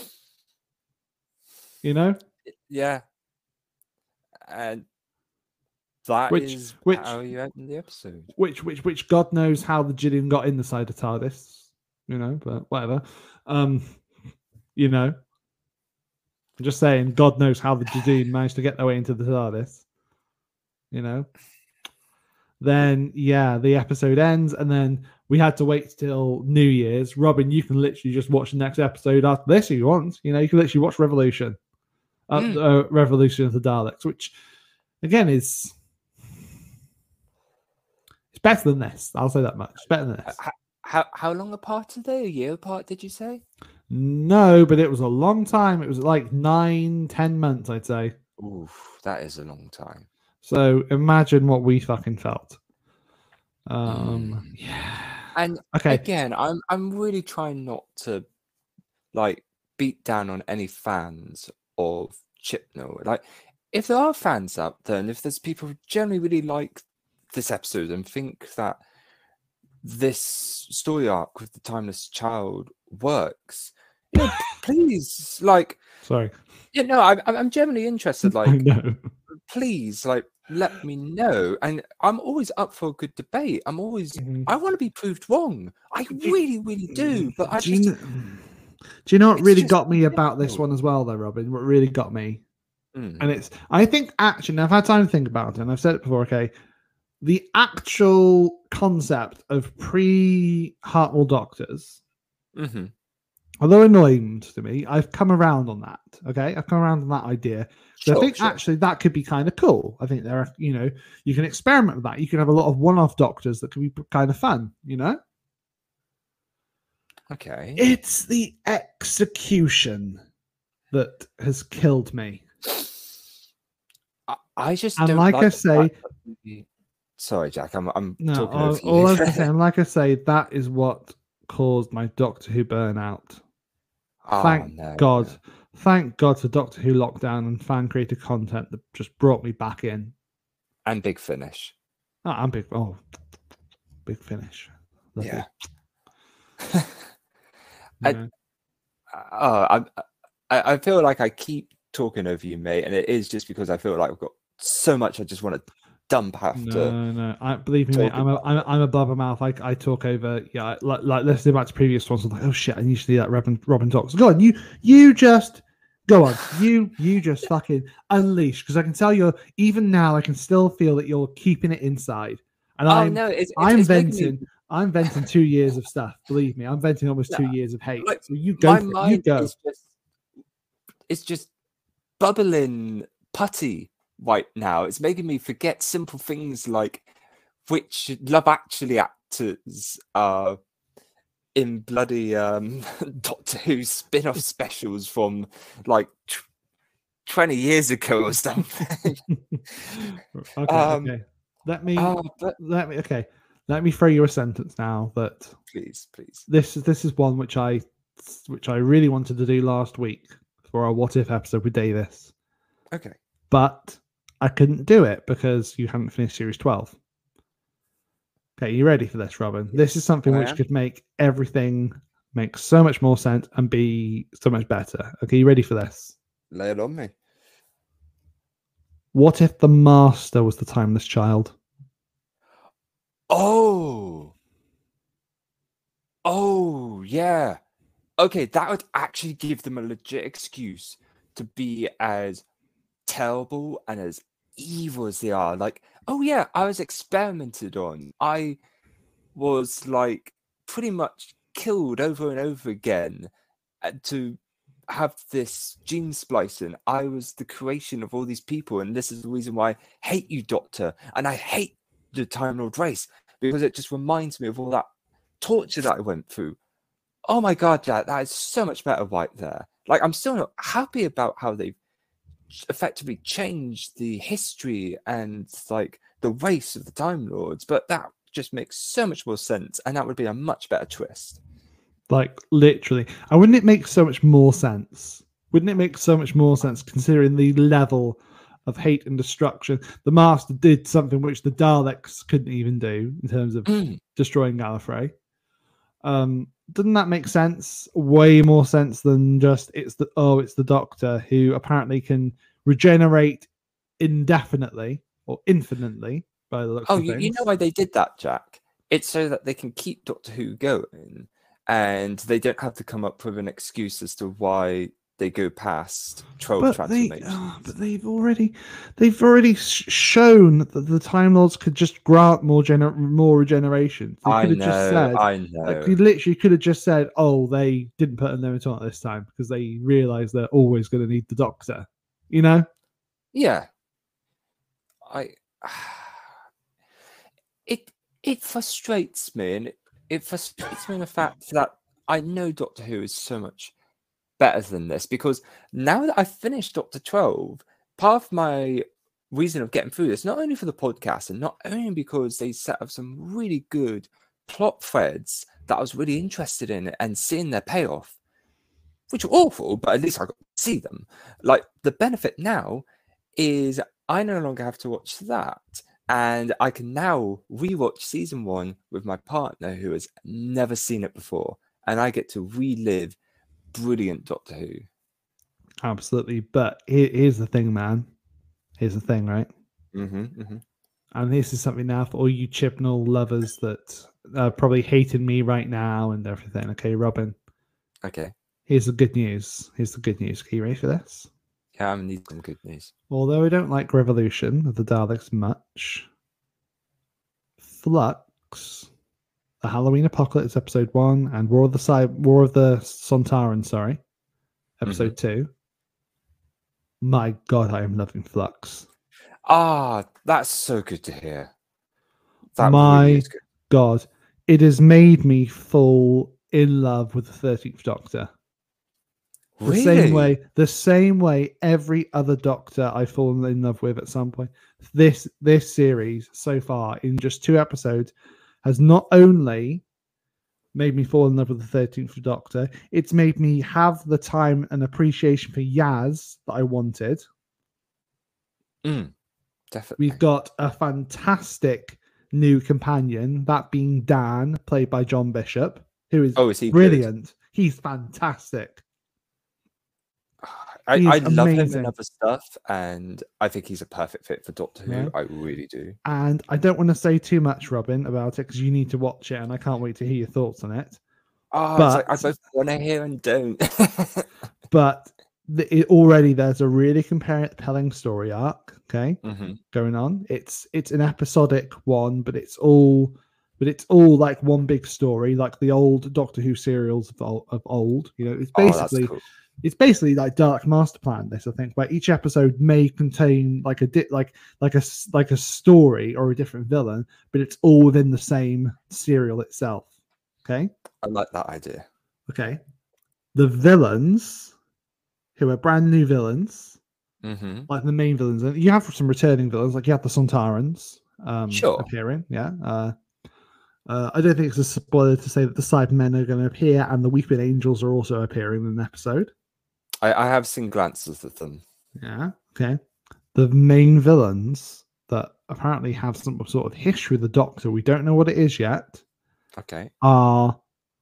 You know? Yeah. And that is how you end the episode. Which God knows how the Judoon got in the side of TARDIS. You know, but whatever. You know. I'm just saying, God knows how the Judoon managed to get their way into the TARDIS. You know? Then, yeah, the episode ends, and then we had to wait till New Year's. Robin, you can literally just watch the next episode after this if you want. You know, you can literally watch Revolution. Revolution of the Daleks, which, again, is... It's better than this. I'll say that much. It's better than this. How long apart are they? A year apart, did you say? No, but it was a long time. It was like 9-10 months, I'd say. Oof, that is a long time. So imagine what we fucking felt. Yeah. And again, I'm really trying not to like beat down on any fans of Chibnall. Like, if there are fans out there, and if there's people who generally really like this episode and think that this story arc with the Timeless Child works, you know, please, like, sorry, you know, I'm genuinely interested. Like, please, like, let me know. And I'm always up for a good debate. I'm always, I want to be proved wrong. I really, really do. But I just, do you know what really got me about this one as well, though, Robin? What really got me, and it's, I think, actually, I've had time to think about it, and I've said it before. Okay, the actual concept of pre-Hartnell Doctors, although annoying to me, I've come around on that. Okay, I've come around on that idea. So I think actually that could be kind of cool. I think there are, you know, you can experiment with that. You can have a lot of one-off Doctors that can be kind of fun, you know? Okay. It's the execution that has killed me. I just and don't like I say, sorry, Jack, I'm no, talking over you. All I'm saying, like I say, that is what caused my Doctor Who burnout. Thank God. No. Thank God for Doctor Who lockdown and fan created content that just brought me back in. And Big Finish. Big Finish. Love yeah. I feel like I keep talking over you, mate, and it is just because I feel like I've got so much I just want to dump after. No. Believe me, mate, I'm a blabbermouth. I talk over. Yeah, like let's go back to previous ones. I'm like, oh shit, I need to see that Robin talks. Go on, you just go on. You just fucking unleash, because I can tell you're, even now I can still feel that you're keeping it inside. And I'm venting. I'm venting 2 years of stuff. Believe me, I'm venting almost 2 years of hate. Like, so you go. My mind is just bubbling putty right now. It's making me forget simple things like which Love Actually actors are in bloody Doctor Who spin-off specials from like 20 years ago or something. Okay. Let me throw you a sentence now. That please. This is one which I really wanted to do last week for our What If episode with Davis. Okay. But I couldn't do it because you hadn't finished series 12. Okay, you ready for this, Robin? This is something which could make everything make so much more sense and be so much better. Okay, you ready for this? Lay it on me. What if the Master was the timeless child? Oh, yeah. Okay, that would actually give them a legit excuse to be as terrible and as evil as they are. Like, oh yeah, I was experimented on. I was like pretty much killed over and over again to have this gene splicing. I was the creation of all these people, and this is the reason why I hate you, Doctor, and I hate the Time Lord race, because it just reminds me of all that torture that I went through. Oh my god, Jack, that is so much better right there. Like, I'm still not happy about how they've effectively changed the history and like the race of the Time Lords, but that just makes so much more sense, and that would be a much better twist. Like, literally. And wouldn't it make so much more sense? Wouldn't it make so much more sense considering the level of hate and destruction? The Master did something which the Daleks couldn't even do in terms of destroying Gallifrey. Doesn't that make sense? Way more sense than just it's the Doctor who apparently can regenerate indefinitely or infinitely by the looks of things. You know why they did that, Jack? It's so that they can keep Doctor Who going, and they don't have to come up with an excuse as to why they go past 12 transformations. But they've already shown that the Time Lords could just grant more regeneration. They could have just said, I know. Like, we literally could have just said, "Oh, they didn't put a limit on it this time because they realised they're always going to need the Doctor." You know? Yeah. It frustrates me, and it frustrates me in the fact that I know Doctor Who is so much better than this, because now that I've finished Doctor 12, part of my reason of getting through this, not only for the podcast and not only because they set up some really good plot threads that I was really interested in and seeing their payoff, which are awful, but at least I got to see them. Like, the benefit now is I no longer have to watch that, and I can now rewatch season 1 with my partner who has never seen it before, and I get to relive brilliant Doctor Who. Absolutely. But here's the thing, man. Here's the thing, right? And this is something now for all you Chibnall lovers that are probably hating me right now and everything. Okay, Robin. Okay. Here's the good news. Are you ready for this? Yeah, I need some good news. Although I don't like Revolution of the Daleks much, Flux, the Halloween Apocalypse episode 1, and War of the Sontaran, episode 2. My God, I am loving Flux. That's so good to hear. My really is good. God, it has made me fall in love with the 13th Doctor. Really? The same way every other Doctor I've fallen in love with at some point. This series so far, in just 2 episodes, has not only made me fall in love with the 13th Doctor, it's made me have the time and appreciation for Yaz that I wanted. Definitely. We've got a fantastic new companion, that being Dan, played by John Bishop, who is he brilliant. good? He's fantastic. I love him in other stuff, and I think he's a perfect fit for Doctor Who. Yeah. I really do. And I don't want to say too much, Robin, about it because you need to watch it, and I can't wait to hear your thoughts on it. But I both want to hear and don't. But already there's a really compelling story arc, okay, going on. It's an episodic one, but it's all like one big story, like the old Doctor Who serials of old. You know, it's basically. Cool. It's basically like Dark Master Plan. This, I think, where each episode may contain like a story or a different villain, but it's all within the same serial itself. Okay, I like that idea. Okay, the villains, who are brand new villains, like the main villains. You have some returning villains, like you have the Sontarans appearing. Yeah. I don't think it's a spoiler to say that the Cybermen are going to appear, and the Weeping Angels are also appearing in an episode. I have seen glances of them. Yeah. Okay. the main villains that apparently have some sort of history with the Doctor, we don't know what it is yet, Okay. are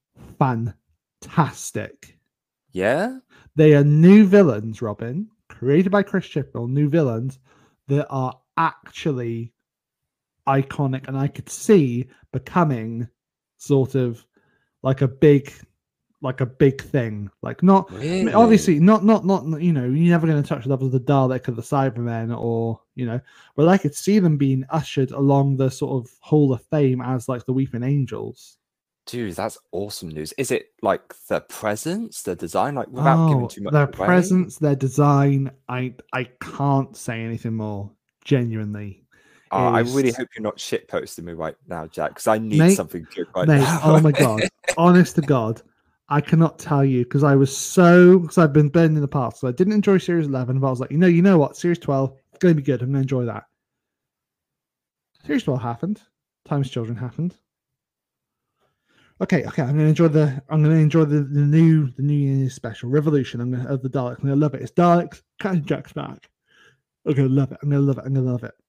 fantastic. Yeah? They are new villains, Robin, created by Chris Chibnall, new villains that are actually iconic, and I could see becoming sort of like a big thing. Like not Really? obviously not you know, you're never going to touch the levels of the Dalek or the Cybermen, or you know, but I could see them being ushered along the sort of Hall of Fame as like the Weeping Angels. Dude, that's awesome news. Is it like the presence, the design, like without giving too much their away? presence, their design, I can't say anything more. Genuinely. I is- really hope you're not shit posting me right now, Jack, because I need Mate, something good right Mate, now. oh my god. Honest to God, I cannot tell you because I've been burned in the past. So I didn't enjoy Series 11, but I was like, you know what? Series 12, it's going to be good. I'm going to enjoy that. Series 12 happened. Time's Children happened. Okay. I'm going to enjoy the new Year's special Revolution. Of the Daleks. I'm going to love it. It's Daleks. Captain Jack's back. I'm going to love it. I'm going to love it.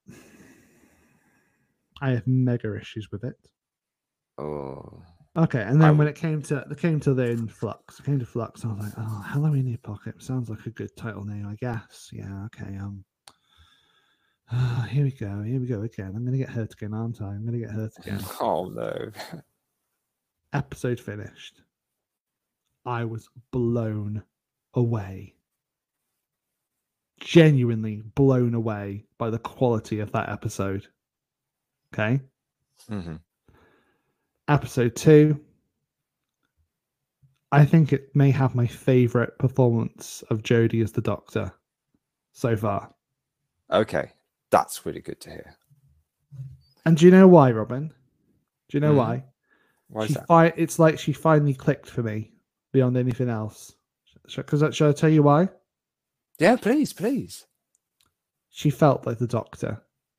I have mega issues with it. Oh. Okay, and then when it came to the Influx, I was like, oh, Halloween in Your Pocket sounds like a good title name, I guess. Yeah, okay. Here we go again. I'm gonna get hurt again, aren't I? I'm gonna get hurt again. Oh no. Episode finished. I was blown away. Genuinely blown away by the quality of that episode. Okay. Mm-hmm. Episode 2, I think it may have my favorite performance of Jodie as the Doctor so far. Okay, that's really good to hear. And do you know why, Robin? Do you know why? Why is that? It's like she finally clicked for me beyond anything else. Should I tell you why? Yeah, please. She felt like the Doctor.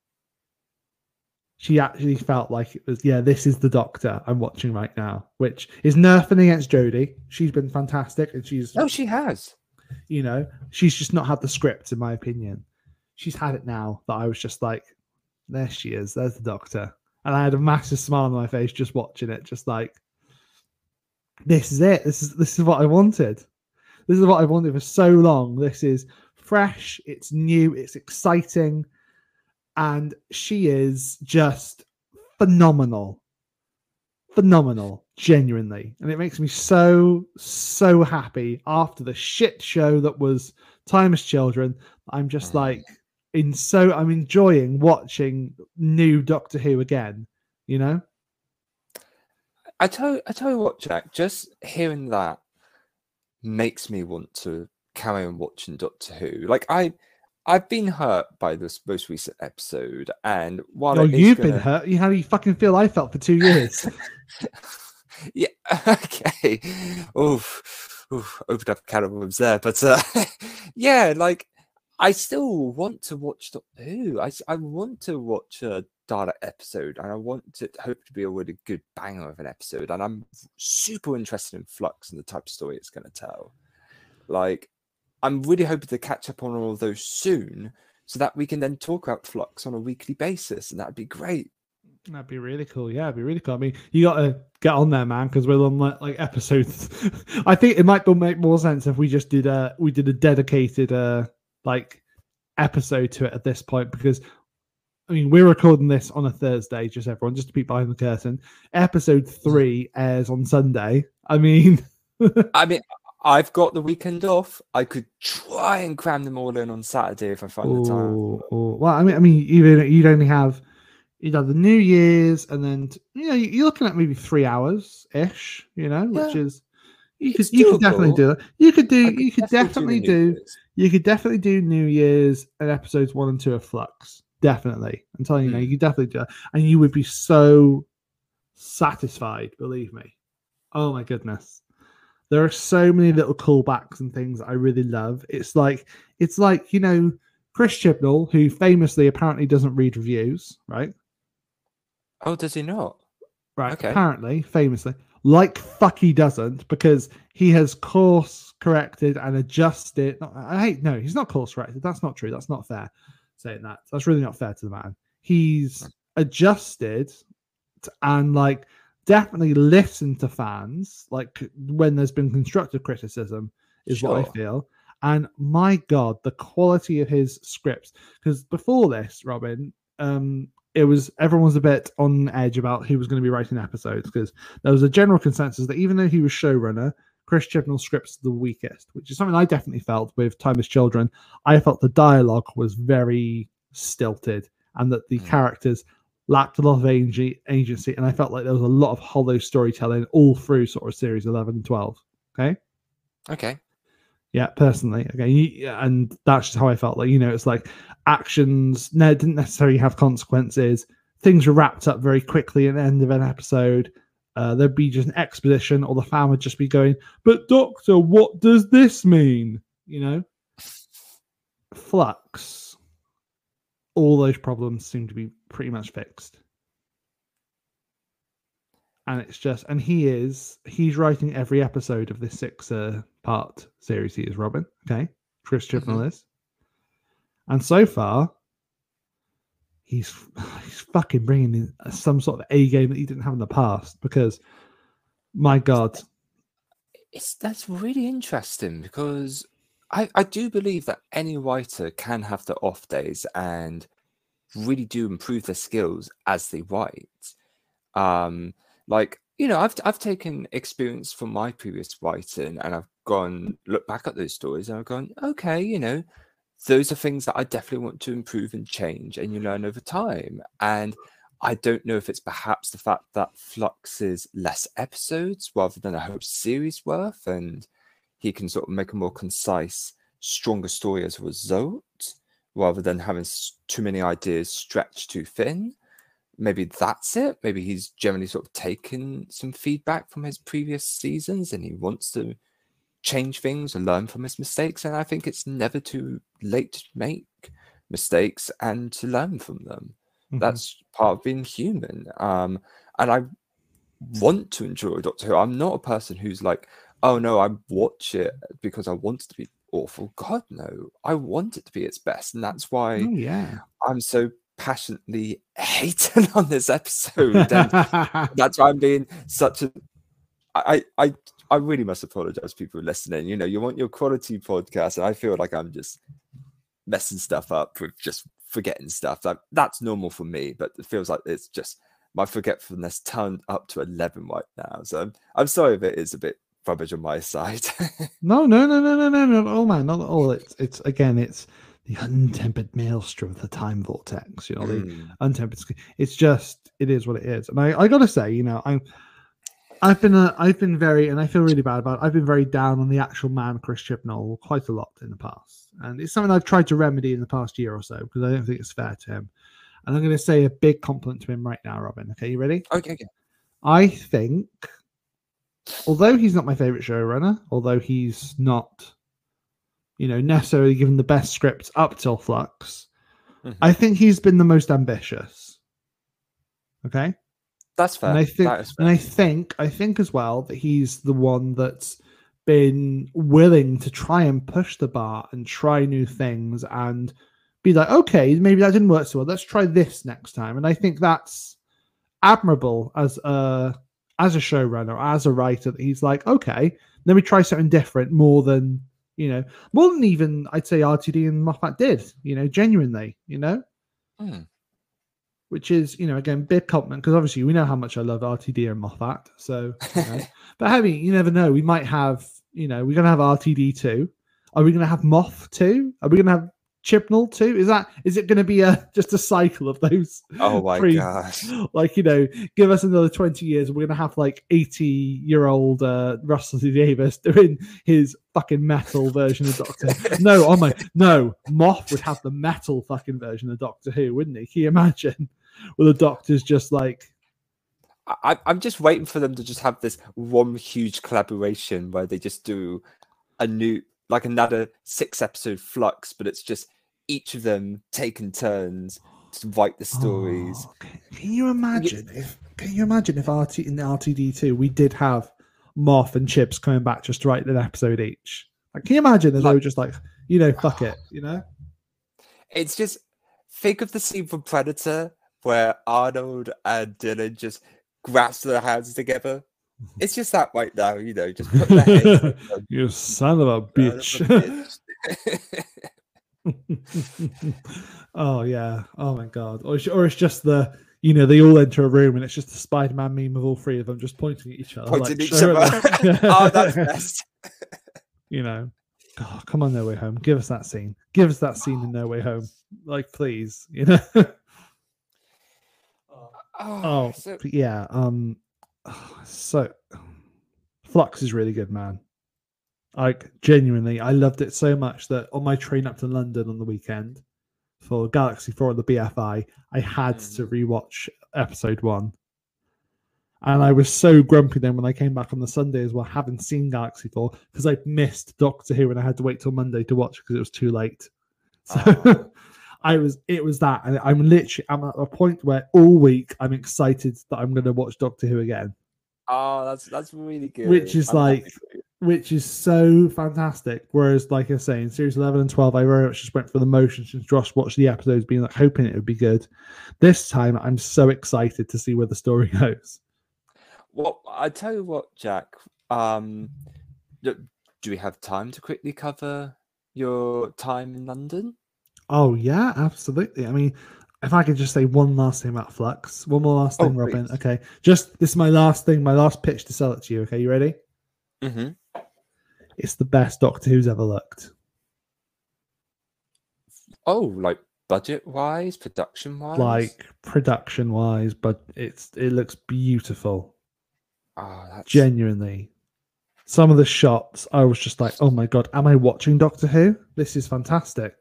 She actually felt like it was, this is the Doctor I'm watching right now, which is nothing against Jodie. She's been fantastic, and she has. You know, she's just not had the script, in my opinion. She's had it now that I was just like, there she is, there's the Doctor. And I had a massive smile on my face just watching it, just like, this is it. This is what I wanted. This is what I wanted for so long. This is fresh, it's new, it's exciting. And she is just phenomenal, genuinely. And it makes me so happy after the shit show that was Time as Children. I'm just like, I'm enjoying watching new Doctor Who again, you know? I tell you what, Jack, just hearing that makes me want to carry on watching Doctor Who. Like, I've been hurt by this most recent episode, and while you've been hurt, how do you fucking feel I felt for 2 years? Yeah, okay. Oof, opened up a can of worms there, but yeah, like I still want to watch Doctor Who. I want to watch a Dalek episode, and I want it hope to be a really good banger of an episode, and I'm super interested in Flux and the type of story it's going to tell. Like, I'm really hoping to catch up on all of those soon so that we can then talk about Flux on a weekly basis, and that'd be great. That'd be really cool. Yeah, it'd be really cool. I mean, you got to get on there, man, because we're on like episodes. I think it might make more sense if we just did a dedicated like episode to it at this point, because I mean, we're recording this on a Thursday, just to peek behind the curtain. Episode 3 airs on Sunday. I mean, I've got the weekend off. I could try and cram them all in on Saturday if I find the time. Well, I mean, you'd only have the New Year's, and then you're looking at maybe 3 hours ish. You know, which is you could definitely do that. You could definitely do New Year's and episodes 1 and 2 of Flux. Definitely, I'm telling you, you could definitely do that, and you would be so satisfied. Believe me. Oh my goodness. There are so many little callbacks and things that I really love. It's like Chris Chibnall, who famously apparently doesn't read reviews, right? Oh, does he not? Right. Okay. Apparently, famously. Like fuck he doesn't, because he has course corrected and adjusted. He's not course corrected. That's not true. That's not fair. saying that. That's really not fair to the man. He's adjusted and like definitely listened to fans, like when there's been constructive criticism, is what I feel. And my God, the quality of his scripts. Because before this, Robin, it was everyone was a bit on edge about who was going to be writing episodes, because there was a general consensus that even though he was showrunner, Chris Chibnall's scripts the weakest, which is something I definitely felt with Timeless Children. I felt the dialogue was very stilted and that the characters lacked a lot of agency, and I felt like there was a lot of hollow storytelling all through sort of series 11 and 12. Okay. Yeah, personally. Okay. And that's just how I felt. Like, it's like actions didn't necessarily have consequences. Things were wrapped up very quickly at the end of an episode. There'd be just an exposition, or the fan would just be going, "But Doctor, what does this mean?" Flux. All those problems seem to be pretty much fixed. And it's just, and he's writing every episode of this 6-part series. He is, Robin. Okay. Chris Chibnall is. And so far, he's fucking bringing in some sort of A game that he didn't have in the past, because my God. That's really interesting, because I do believe that any writer can have their off days and really do improve their skills as they write. I've taken experience from my previous writing, and I've looked back at those stories and I've gone, okay, those are things that I definitely want to improve and change, and you learn over time. And I don't know if it's perhaps the fact that Flux is less episodes rather than a whole series worth, and he can sort of make a more concise, stronger story as a result, rather than having too many ideas stretched too thin. Maybe that's it. Maybe he's generally sort of taken some feedback from his previous seasons and he wants to change things and learn from his mistakes. And I think it's never too late to make mistakes and to learn from them. That's part of being human. And I want to enjoy Doctor Who. I'm not a person who's like, oh no, I watch it because I want it to be awful. God, no. I want it to be its best. And that's why I'm so passionately hating on this episode. And that's why I'm being such a... I really must apologize to people listening. You want your quality podcast, and I feel like I'm just messing stuff up with just forgetting stuff. That's normal for me, but it feels like it's just my forgetfulness turned up to 11 right now. So I'm sorry if it is a bit rubbish on my side. No, not at all, man. Not at all. It's again, it's the untempered maelstrom of the time vortex. The untempered. It's just, it is what it is. And I got to say, I've been very, and I feel really bad about it, I've been very down on the actual man, Chris Chibnall, quite a lot in the past. And it's something I've tried to remedy in the past year or so, because I don't think it's fair to him. And I'm going to say a big compliment to him right now, Robin. Okay, you ready? Okay. I think, although he's not my favorite showrunner, although he's not, necessarily given the best scripts up till Flux, I think he's been the most ambitious. Okay? That's fair. And I think as well that he's the one that's been willing to try and push the bar and try new things and be like, okay, maybe that didn't work so well. Let's try this next time. And I think that's admirable as a showrunner, as a writer, that he's like, okay, let me try something different, more than even I'd say RTD and Moffat did, genuinely, which is, again, big compliment, because obviously we know how much I love RTD and Moffat. So, but you never know. We might have, we're going to have RTD 2. Are we going to have Moff 2? Are we going to have Chibnall 2? Is it going to be just a cycle of those? Oh my gosh. Like, give us another 20 years. We're going to have like 80-year-old Russell T Davies doing his fucking metal version of Doctor Who. No, Moff would have the metal fucking version of Doctor Who, wouldn't he? Can you imagine? Where the Doctor's just like... I'm just waiting for them to just have this one huge collaboration where they just do a new, like another 6-episode Flux, but it's just each of them taking turns to write the stories. Can you imagine if in the RTD2 we did have Moff and Chips coming back just to write an episode each? Like, can you imagine if they were just like, fuck it, It's just, think of the scene from Predator where Arnold and Dylan just grasp their hands together. It's just that right now, just put their heads. You son of a bitch. Oh yeah. Oh my god. Or it's just they all enter a room and it's just the Spider-Man meme of all three of them just pointing at each other. Pointing at each other. Oh, that's best. Oh, come on, No Way Home. Give us that scene. Give us that scene in No Way Home. Like, please, yeah. So Flux is really good, man. Like, genuinely, I loved it so much that on my train up to London on the weekend for Galaxy 4 on the BFI, I had to rewatch episode 1. And I was so grumpy then when I came back on the Sunday as well, having seen Galaxy 4, because I missed Doctor Who and I had to wait till Monday to watch because it was too late. So it was that. And I'm at a point where all week I'm excited that I'm going to watch Doctor Who again. Oh, that's really good. Which is so fantastic. Whereas, like I say, in series 11 and 12, I very much just went for the motion since Josh watched the episodes, being like hoping it would be good. This time, I'm so excited to see where the story goes. Well, I tell you what, Jack. Do we have time to quickly cover your time in London? Oh yeah, absolutely. I mean, if I could just say one last thing about Flux, one more last thing, Robin. Please. Okay, this is my last thing, my last pitch to sell it to you. Okay, you ready? Mm-hmm. It's the best Doctor Who's ever looked. Oh, like budget-wise, production-wise? Like production-wise, but it looks beautiful. Oh, that's... Genuinely. Some of the shots, I was just like, oh my god, am I watching Doctor Who? This is fantastic.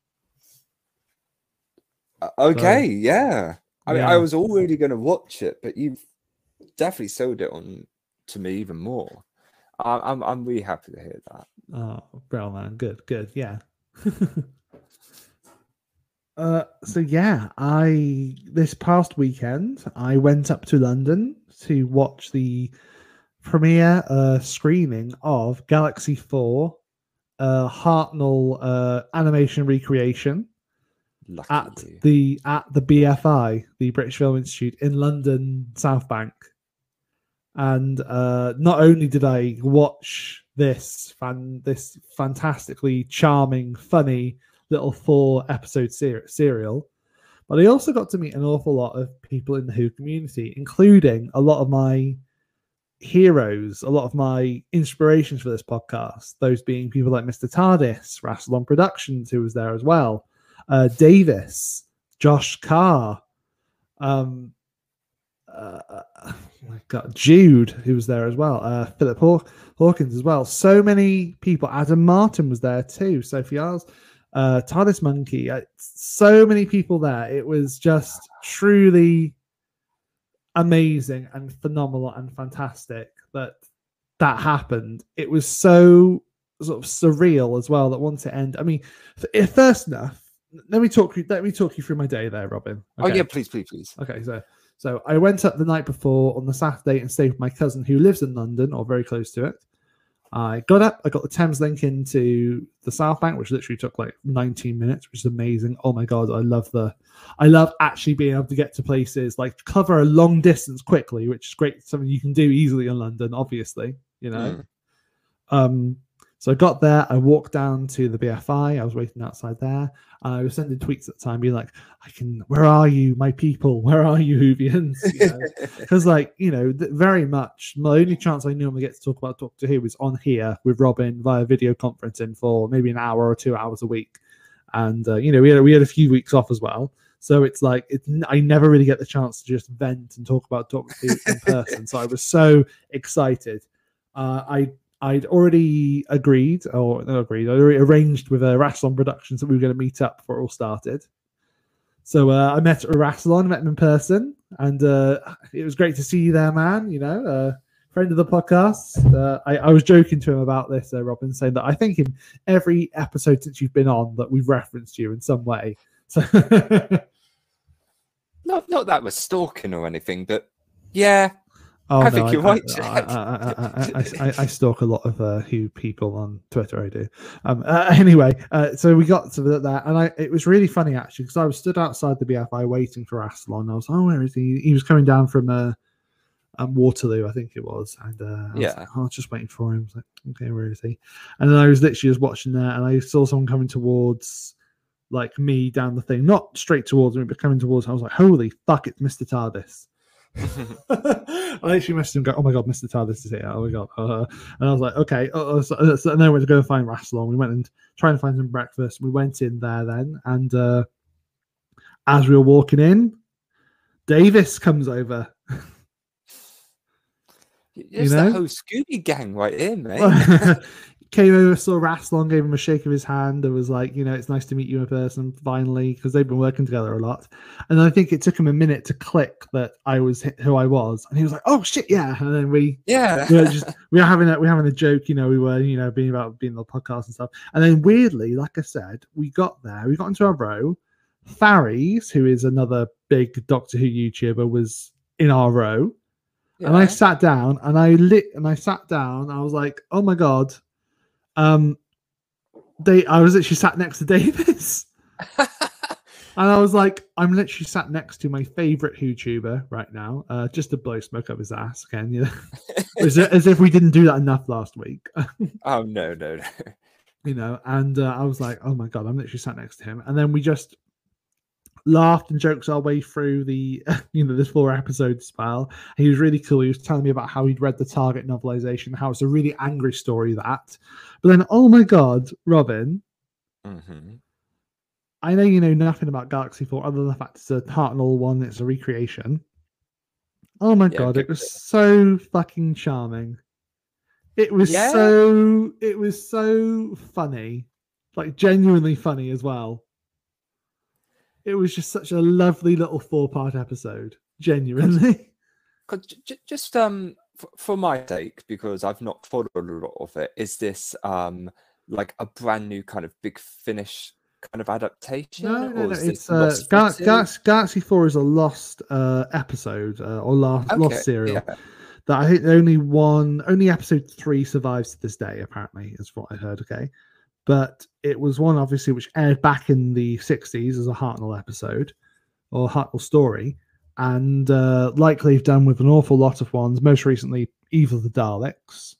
Okay, yeah. I mean, I was already going to watch it, but you've definitely sold it on to me even more. I'm really happy to hear that. Oh, bro, man, good, yeah. So yeah, this past weekend I went up to London to watch the premiere screening of Galaxy 4 Hartnell animation recreation at the BFI, the British Film Institute in London South Bank. And not only did I watch this fantastically charming, funny little 4-episode serial, but I also got to meet an awful lot of people in the Who community, including a lot of my heroes, a lot of my inspirations for this podcast, those being people like Mr. TARDIS, Rassilon Productions, who was there as well, Davis, Josh Carr, my God, Jude, who was there as well, Philip Hawkins as well. So many people. Adam Martin was there too. Sophie Isles, TARDIS Monkey. So many people there. It was just truly amazing and phenomenal and fantastic that happened. It was so sort of surreal as well that once it ended. I mean, first enough, let me talk you through my day there, Robin. Okay. Oh yeah, please. Okay, so I went up the night before on the Saturday and stayed with my cousin who lives in London or very close to it. I got up, I got the Thames Link into the South Bank, which literally took like 19 minutes, which is amazing. Oh my God, I love actually being able to get to places, like cover a long distance quickly, which is great. Something you can do easily in London, obviously, So I got there, I walked down to the BFI, I was waiting outside there, and I was sending tweets at the time being like, where are you, my people? Where are you, Whovians? Because very much, my only chance I normally get to talk about Doctor Who is on here with Robin via video conferencing for maybe an hour or 2 hours a week. And, we had a few weeks off as well. So it's like, I never really get the chance to just vent and talk about Doctor Who in person. So I was so excited. I'd already I already arranged with Rassilon Productions that we were going to meet up before it all started. So I met Rassilon, met him in person, and it was great to see you there, man. Friend of the podcast. I was joking to him about this, Robin, saying that I think in every episode since you've been on that we've referenced you in some way. So not that we're stalking or anything, but yeah. Oh I no, think you're right, I stalk a lot of Who people on Twitter. I do. Anyway, so we got to that, and it was really funny actually because I was stood outside the BFI waiting for Rassilon. I was, oh, where is he? He was coming down from Waterloo, I think it was, and I was like, oh, I was just waiting for him. I was like, okay, where is he? And then I was literally just watching there, and I saw someone coming towards like me down the thing, not straight towards me, but coming towards. I was like, holy fuck, it's Mr. TARDIS. I actually messaged him, go, oh my god, Mr. TARDIS is here. Oh my god. And I was like, okay. So then I went to go find Rassilon. We went and trying to find some breakfast. We went in there then, and as we were walking in, Davis comes over. It's the whole Scooby gang right here, mate. Came over, saw Rassilon, gave him a shake of his hand. It was like, it's nice to meet you in person finally, because they've been working together a lot. And I think it took him a minute to click that I was who I was, and he was like, "Oh shit, yeah!" And then we were having a joke, we were being on the podcast and stuff. And then weirdly, like I said, we got into our row. Faris, who is another big Doctor Who YouTuber, was in our row, and I sat down, and I was like, "Oh my god." I was literally sat next to Davis, and I was like, I'm literally sat next to my favorite YouTuber right now, just to blow smoke up his ass again, as if we didn't do that enough last week. Oh no. And I was like, oh my god, I'm literally sat next to him, and then we just laughed and joked our way through the this 4-episode spell. He was really cool. He was telling me about how he'd read the Target novelization, how it's a really angry story, that. But then, oh my god, Robin, I know you know nothing about Galaxy 4 other than the fact it's a Hartnell one, it's a recreation. Oh my god, it was so fucking charming. It was so funny, like genuinely funny as well. It was just such a lovely little 4-part episode, genuinely. Just for my sake, because I've not followed a lot of it, is this like a brand new kind of Big Finish kind of adaptation? No. It's Galaxy 4 is a lost episode or lost serial. Yeah. That I think only episode 3 survives to this day, apparently, is what I heard. Okay. But it was one, obviously, which aired back in the 60s as a Hartnell episode or Hartnell story. And like they've done with an awful lot of ones, most recently, Evil of the Daleks,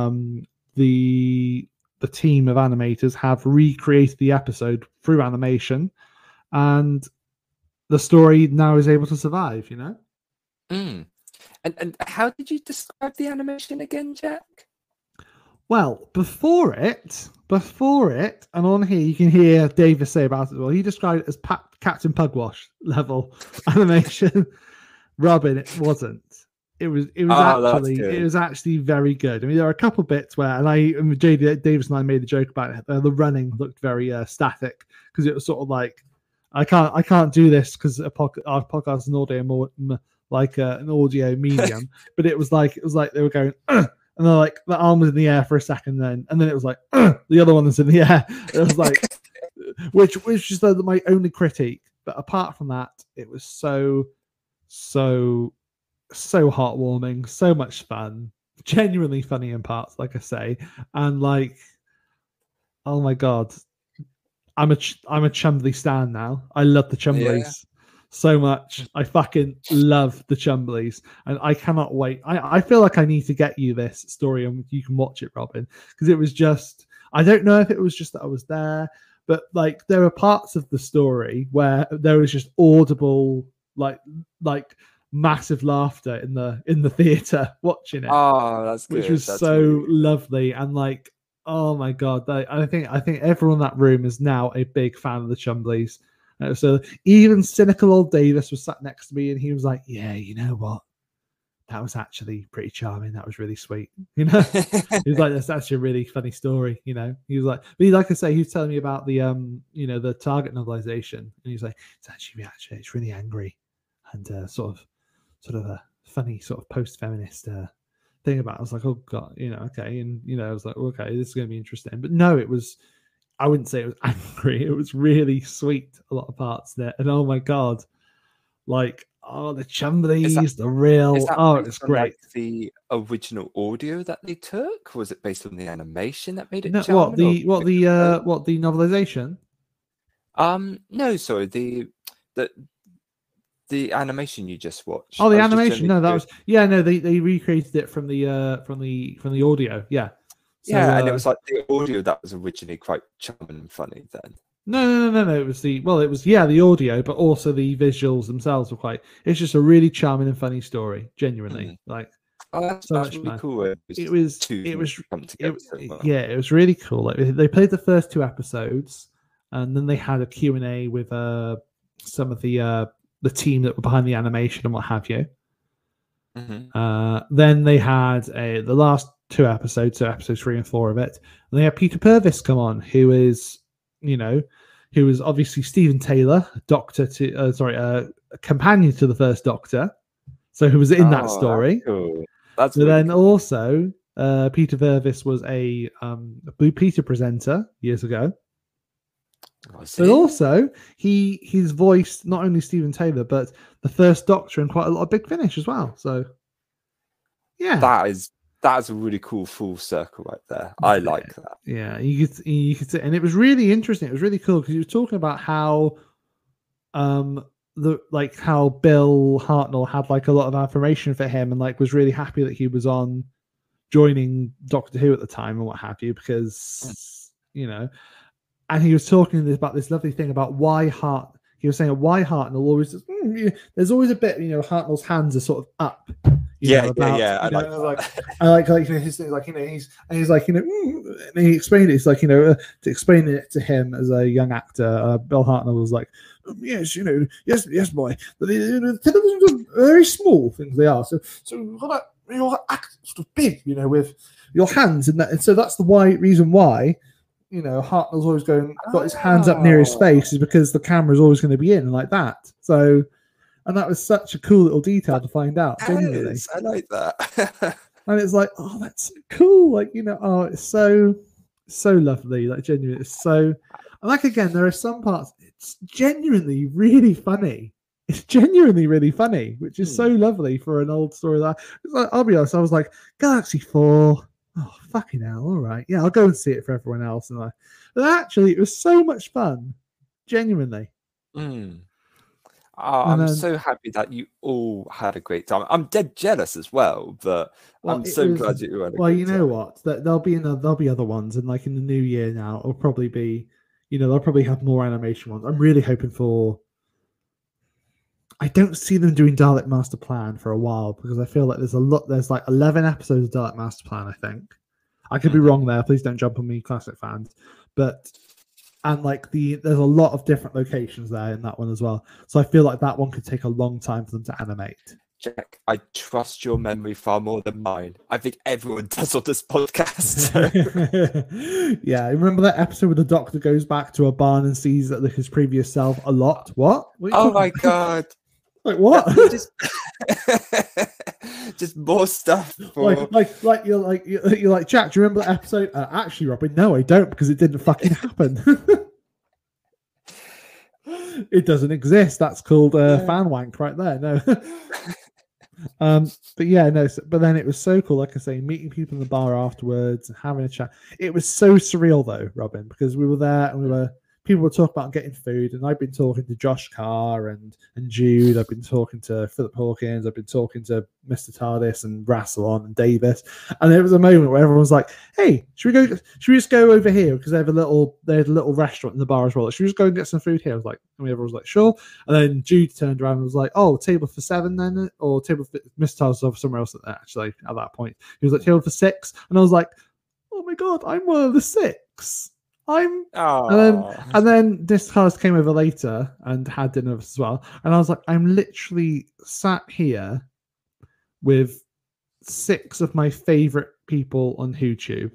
the team of animators have recreated the episode through animation. And the story now is able to survive, And how did you describe the animation again, Jack? Well, before it, and on here you can hear Davis say about it. Well, he described it as Captain Pugwash level animation. Robin, it wasn't. It was actually very good. I mean, there are a couple bits where, and Davis and I made a joke about it. The running looked very static because it was sort of like, I can't do this because our podcast is an audio like an audio medium, but it was like they were going. And they're like, the arm was in the air for a second, and then it was like, the other one that's in the air. It was like, which is my only critique. But apart from that, it was so heartwarming, so much fun, genuinely funny in parts, like I say, and like, oh my god, I'm a Chumbly stan now. I love the Chumblies. So much. I fucking love the Chumblies, and I cannot wait. I feel like I need to get you this story and you can watch it, Robin, because it was just, I don't know if it was just that I was there, but like there were parts of the story where there was just audible like massive laughter in the theater watching it. Oh, that's good. Which was that's so really lovely, and like, oh my god, I think everyone in that room is now a big fan of the Chumblies. So even cynical old Davis was sat next to me, and he was like, "Yeah, you know what? That was actually pretty charming. That was really sweet." He was like, "That's actually a really funny story." He was like, but like I say, he was telling me about the the Target novelization, and he's like, "It's really angry and sort of a funny sort of post-feminist thing about it." I was like, "Oh god, okay," and I was like, "Okay, this is going to be interesting." But no, it was. I wouldn't say it was angry. It was really sweet, a lot of parts there. And oh my god, Like, oh, the Chumblies, the real. Is that Oh, based it's on, great. like, the original audio that they took? Was it based on the animation that made it No, charming? what the novelization? No, sorry, the animation you just watched. Oh, the I was just animation. generally No, that curious. was they recreated it from the audio. Yeah. So, Yeah, and it was like the audio that was originally quite charming and funny then. No. It was the audio, but also the visuals themselves were quite. It's just a really charming and funny story. Genuinely, like Oh, that's so much really fun. cool. It was come together so well. yeah, it was really cool. Like, they played the first 2 episodes, and then they had a Q&A with some of the team that were behind the animation and what have you. Then they had the last 2 episodes, so episodes 3 and 4 of it, and they had Peter Purvis come on, who is obviously Stephen Taylor, a companion to the first Doctor, so who was in that story. That's cool. That's But really then cool. also, Peter Purvis was a Blue Peter presenter years ago. But also, he's voiced not only Stephen Taylor, but the first Doctor and quite a lot of Big Finish as well. So, yeah, that's a really cool full circle right there. I like that. Yeah, you could see, and it was really interesting. It was really cool because he was talking about how, how Bill Hartnell had like a lot of affirmation for him, and like was really happy that he was on joining Doctor Who at the time and what have you, because and he was talking about this lovely thing about why he was saying why Hartnell always says, there's always a bit, Hartnell's hands are sort of up. I like his thing, he's like, and he explained it. It's like, to explain it to him as a young actor, Bill Hartnell was like, yes, yes, boy. But television's very small things they are. So you've got to act sort of big, with your hands, and so that's the reason why. Hartnell's always got his hands up near his face, is because the camera's always going to be in and like that. So. And that was such a cool little detail to find out. Genuinely, I like that. And it's like, oh, that's so cool. Like, it's so lovely. Like, genuinely, it's so. And like, again, there are some parts. It's genuinely really funny. It's genuinely really funny, which is so lovely for an old story. I'll be honest. I was like, Galaxy 4. Oh, fucking hell! All right, yeah, I'll go and see it for everyone else. But actually, it was so much fun. Genuinely. I'm so happy that you all had a great time. I'm dead jealous as well, but I'm so glad you had a great time. Well, you know what? There'll be other ones, and like in the new year now, it'll probably be, they'll probably have more animation ones. I'm really hoping for. I don't see them doing Dalek Master Plan for a while because I feel like there's like 11 episodes of Dalek Master Plan, I think. I could be wrong there. Please don't jump on me, classic fans. And like there's a lot of different locations there in that one as well. So I feel like that one could take a long time for them to animate. Jack, I trust your memory far more than mine. I think everyone does on this podcast. Yeah, remember that episode where the Doctor goes back to a barn and sees his previous self a lot? What? Oh my god! Like what? Just more stuff. You're like, Jack, do you remember that episode? Actually, Robin, no, I don't, because it didn't fucking happen. It doesn't exist. That's called fan wank right there. No. But yeah, no. But then it was so cool, like I say, meeting people in the bar afterwards and having a chat. It was so surreal though, Robin, because we were there and people were talking about getting food, and I've been talking to Josh Carr and Jude. I've been talking to Philip Hawkins. I've been talking to Mr. TARDIS and Rassilon and Davis. And there was a moment where everyone was like, "Hey, should we just go over here?" Because they had a little restaurant in the bar as well. Should we just go and get some food here? I was like, and everyone was like, "Sure." And then Jude turned around and was like, "Oh, table for 7 then, or table for Mr. TARDIS was somewhere else actually at that point." He was like, "Table for 6," and I was like, "Oh my god, I'm one of the 6." And then this cast came over later and had dinner as well, and I was like, I'm literally sat here with 6 of my favorite people on YouTube,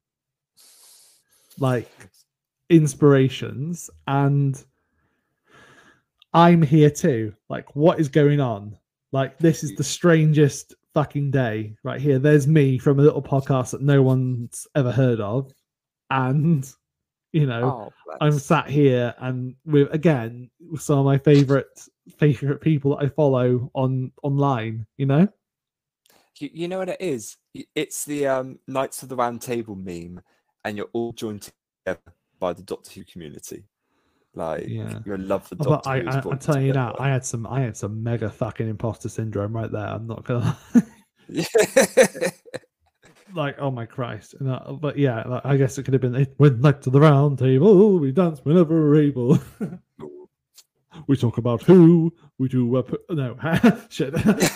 like inspirations, and I'm here too. Like, what is going on? Like, this is the strangest fucking day right here. There's me from a little podcast that no one's ever heard of, and I'm sat here and with some of my favorite favorite people that I follow online. You know. You know what it is? It's the Knights of the Round Table meme, and you're all joined together by the Doctor Who community. Like Yeah. your love for But Doctor Who is I'm brought telling you now, together. I had some mega fucking imposter syndrome right there. I'm not gonna Yeah. like, oh my Christ. But yeah, like, I guess it could have been it went back to the round table. We dance whenever we're able. We talk about who we do. No, shit.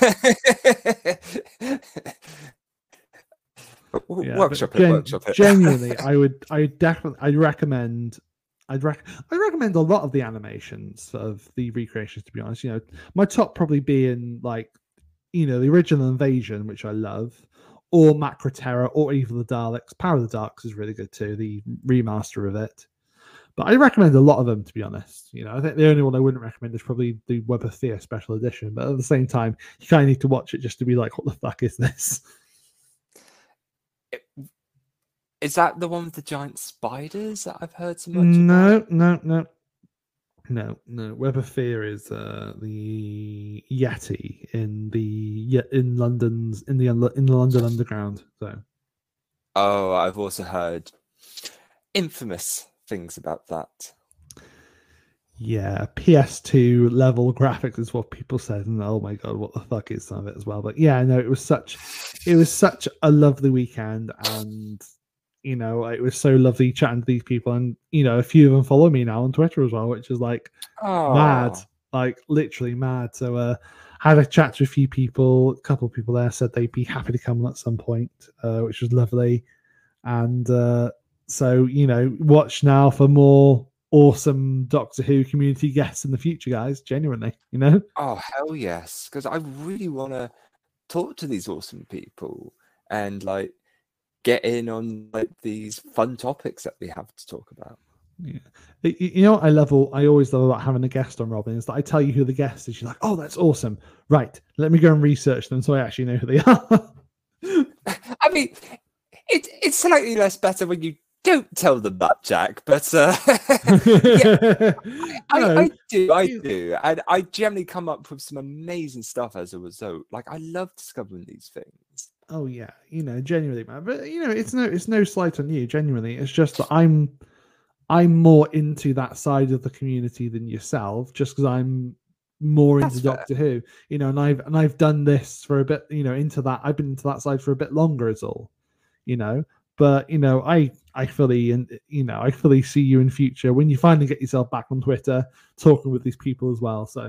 Yeah, Workshop it. Genuinely, I'd recommend. I'd recommend a lot of the animations of the recreations. To be honest, my top probably being like, the original Invasion, which I love, or Macra Terror, or Evil of the Daleks. Power of the Darks is really good too. The remaster of it. But I recommend a lot of them, to be honest. I think the only one I wouldn't recommend is probably the Web of Fear special edition. But at the same time, you kind of need to watch it just to be like, what the fuck is this? Is that the one with the giant spiders that I've heard so much about? No. Web of Fear is the Yeti in the London's in the London Underground. So. Oh, I've also heard infamous things about that. Yeah, PS2 level graphics is what people said, and oh my god, what the fuck is some of it as well? But yeah, no, it was such a lovely weekend, and it was so lovely chatting to these people, and a few of them follow me now on Twitter as well, which is like mad, like literally mad. So I had a chat to a few people, a couple of people there said they'd be happy to come at some point, which was lovely, and so watch now for more awesome Doctor Who community guests in the future, guys. Genuinely, Oh hell yes, because I really want to talk to these awesome people and like get in on like these fun topics that we have to talk about. Yeah, what I always love about having a guest on, Robin, is that I tell you who the guest is. You're like, oh, that's awesome. Right, let me go and research them so I actually know who they are. I mean, it's slightly less better when you don't tell them that, Jack, but I do, and I generally come up with some amazing stuff as a result. Like I love discovering these things. Oh yeah, genuinely, man. But it's no slight on you. Genuinely, it's just that I'm more into that side of the community than yourself, just because I'm more into Doctor Who. And I've done this for a bit. Into that, I've been into that side for a bit longer. Is all. But I fully see you in future when you finally get yourself back on Twitter talking with these people as well. So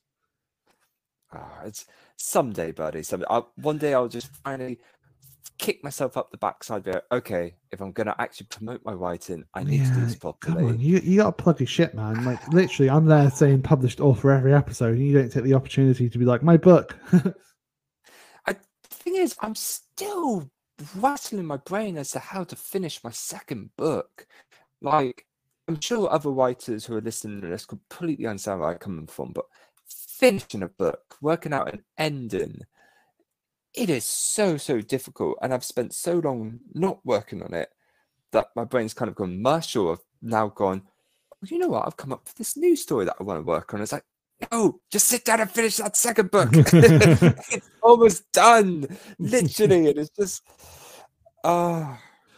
it's someday, buddy. Someday, one day I'll just finally kick myself up the backside. There, okay, if I'm gonna actually promote my writing, I need to do this properly. Come on, you gotta plug your shit, man. Like literally, I'm there saying published author every episode, and you don't take the opportunity to be like my book. The thing is, I'm still rattling my brain as to how to finish my second book. Like, I'm sure other writers who are listening to this completely understand where I'm coming from, but finishing a book, working out an ending, it is so difficult, and I've spent so long not working on it that my brain's kind of gone mush, or I've now gone, well, you know what, I've come up with this new story that I want to work on. It's like, no, just sit down and finish that second book. It's almost done, literally, and it's just, I'm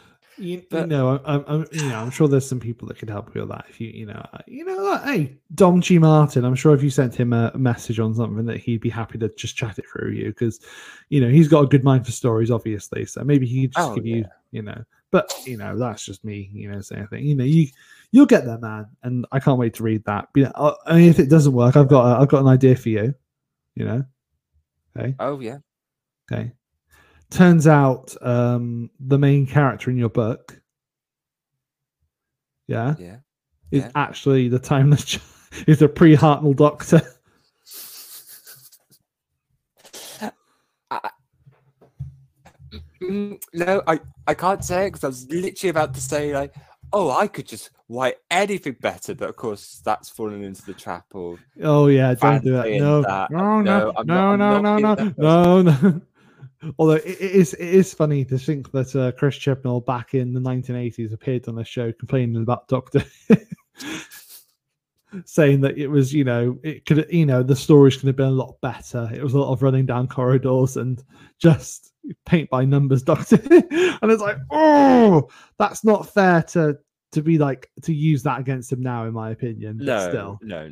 sure there's some people that could help you with that. If hey, Dom G. Martin, I'm sure if you sent him a message on something that he'd be happy to just chat it through you, because he's got a good mind for stories, obviously. So maybe he could just give you, But that's just me, saying anything. You'll get there, man, and I can't wait to read that. But, if it doesn't work, I've got an idea for you. Okay. Oh yeah. Okay. Turns out the main character in your book, is actually the timeless is a pre-Hartnell Doctor. No, I can't say it because I was literally about to say like, oh, I could just write anything better, but of course that's fallen into the trap of. Oh yeah, don't do that. No. Although it is funny to think that Chris Chibnall back in the 1980s appeared on a show complaining about Doctor. saying that it was, it could, the stories could have been a lot better. It was a lot of running down corridors and just paint by numbers Doctor Who. And it's like, oh, that's not fair to be like, to use that against him now, in my opinion. But still. No.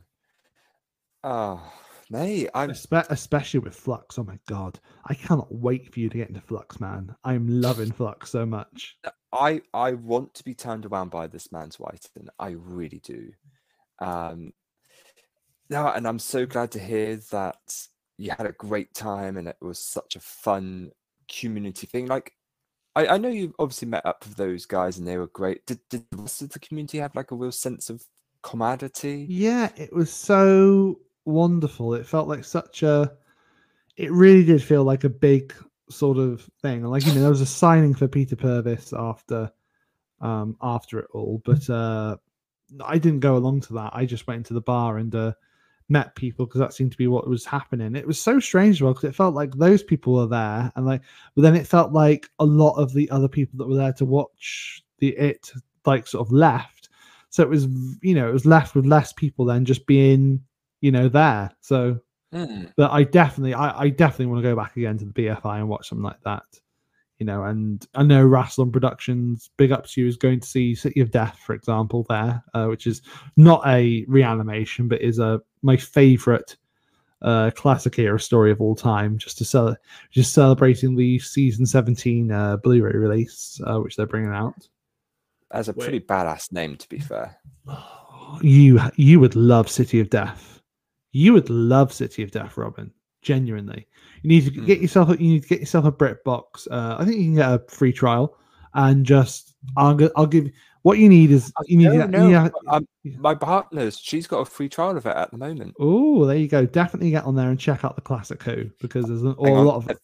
Oh, mate, especially with Flux. Oh my god, I cannot wait for you to get into Flux, man. I'm loving Flux so much. I want to be turned around by this man's writing. I really do. And I'm so glad to hear that you had a great time and it was such a fun community thing. Like, I know you obviously met up with those guys and they were great. Did the rest of the community have like a real sense of camaraderie? Yeah, it was so wonderful. It felt like it really did feel like a big sort of thing. Like, there was a signing for Peter Purvis after it all, but I didn't go along to that. I just went into the bar and met people because that seemed to be what was happening. It was so strange, well, because it felt like those people were there, and but then it felt like a lot of the other people that were there to watch it sort of left. So it was, it was left with less people than just being, there. So, but I definitely want to go back again to the BFI and watch something like that. And I know Rassilon Productions, big up to you, is going to see City of Death, for example, there, which is not a reanimation, but is my favourite classic era story of all time, just celebrating the season 17 Blu-ray release, which they're bringing out. That's a pretty badass name, to be fair. You would love City of Death. You would love City of Death, Robin. Genuinely, you need to get yourself. You need to get yourself a BritBox. I think you can get a free trial, and just I'll give. What you need is my partner's. She's got a free trial of it at the moment. Oh, there you go. Definitely get on there and check out the Classic Who, because there's a lot of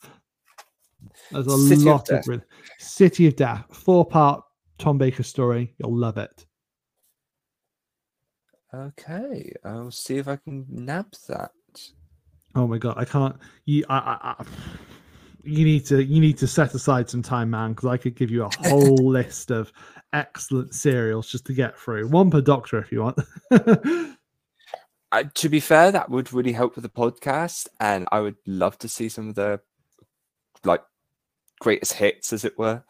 City of Death 4-part Tom Baker story. You'll love it. Okay, I'll see if I can nab that. Oh my god, I can't. You need to set aside some time, man, because I could give you a whole list of excellent serials just to get through. One per Doctor, if you want. To be fair, that would really help with the podcast, and I would love to see some of the greatest hits, as it were.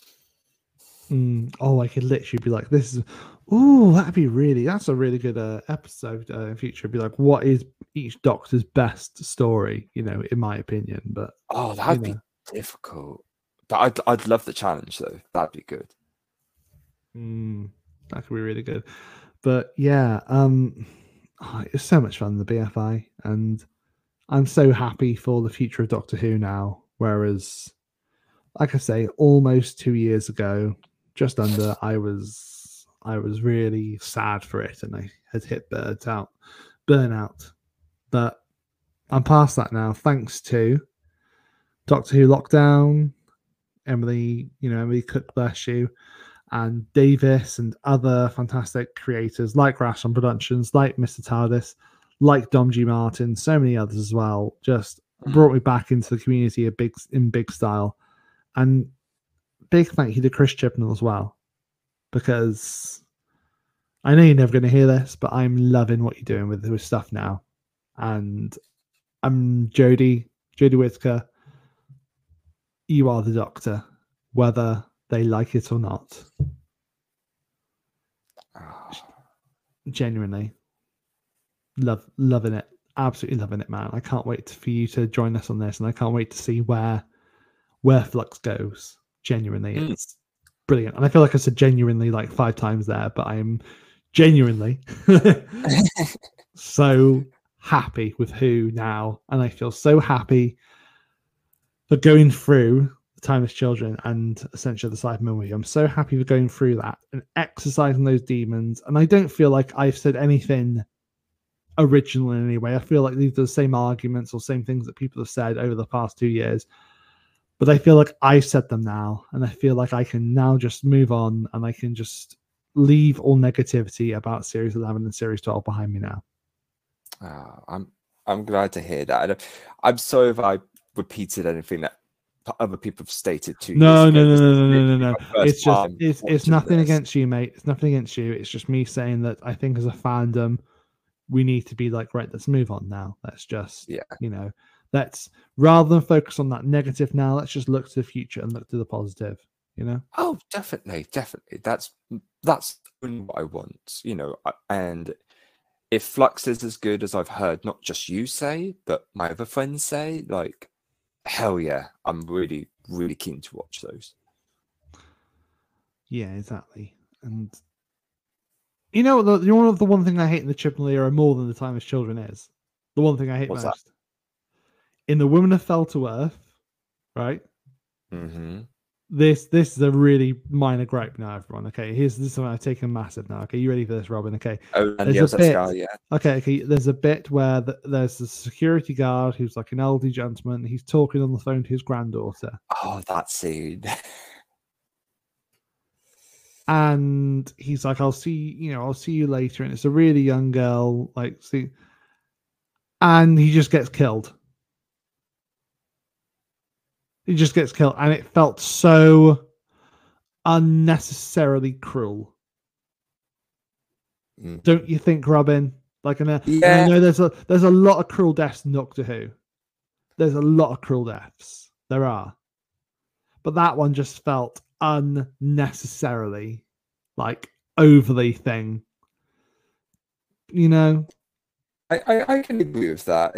Oh, I could literally be like, this is. Ooh, that's a really good episode in future. It'd be like, what is each Doctor's best story, in my opinion. But that'd be difficult. But I'd love the challenge though. That'd be good. That could be really good. But yeah, it's so much fun, the BFI, and I'm so happy for the future of Doctor Who now. Whereas, like I say, almost 2 years ago, just under, I was really sad for it, and I had hit burnout. But I'm past that now, thanks to Doctor Who Lockdown, Emily Cook, bless you, and Davis, and other fantastic creators like Rassilon Productions, like Mr. TARDIS, like Dom G. Martin, so many others as well. Just brought me back into the community in big style. And big thank you to Chris Chibnall as well, because I know you're never going to hear this, but I'm loving what you're doing with stuff now. And I'm Jodie Whittaker. You are the Doctor, whether they like it or not. Genuinely loving it. Absolutely loving it, man. I can't wait for you to join us on this, and I can't wait to see where Flux goes. Genuinely, it's brilliant. And I feel like I said genuinely like 5 times there, but I am genuinely so happy with Who now, and I feel so happy for going through the Timeless Children and essentially the Cyberman movie. I'm so happy for going through that and exercising those demons, and I don't feel like I've said anything original in any way. I feel like these are the same arguments or same things that people have said over the past 2 years, but I feel like I've said them now, and I feel like I can now just move on, and I can just leave all negativity about Series 11 and Series 12 behind me now. I'm glad to hear that. I'm sorry if I repeated anything that other people have stated 2 years No, ago. no, no, This is no, no, no, literally no, no. my first It's just time it's watching nothing this. against you, mate. It's nothing against you. It's just me saying that I think as a fandom, we need to be like, right, let's move on now. Let's just, Yeah. let's rather than focus on that negative now, let's just look to the future and look to the positive, Oh, definitely. That's only what I want, and if Flux is as good as I've heard, not just you say, but my other friends say, like, hell yeah, I'm really, really keen to watch those. Yeah, exactly. And the one thing I hate in the Chibnall era more than the Time as Children is the one thing I hate What's most. In the Women Have Fell to Earth, right? Mm-hmm. This is a really minor gripe now, everyone. Okay, this is something I've taken massive now. Okay, you ready for this, Robin? Okay, Oh, and there's a bit. Sky, yeah. Okay. There's a bit where there's a security guard who's like an elderly gentleman. He's talking on the phone to his granddaughter. Oh, that scene. And he's like, I'll see you later. And it's a really young girl, and he just gets killed. He just gets killed. And it felt so unnecessarily cruel. Don't you think, Robin? And I know there's a lot of cruel deaths in Doctor Who. There's a lot of cruel deaths. There are. But that one just felt unnecessarily overly thing. I can agree with that.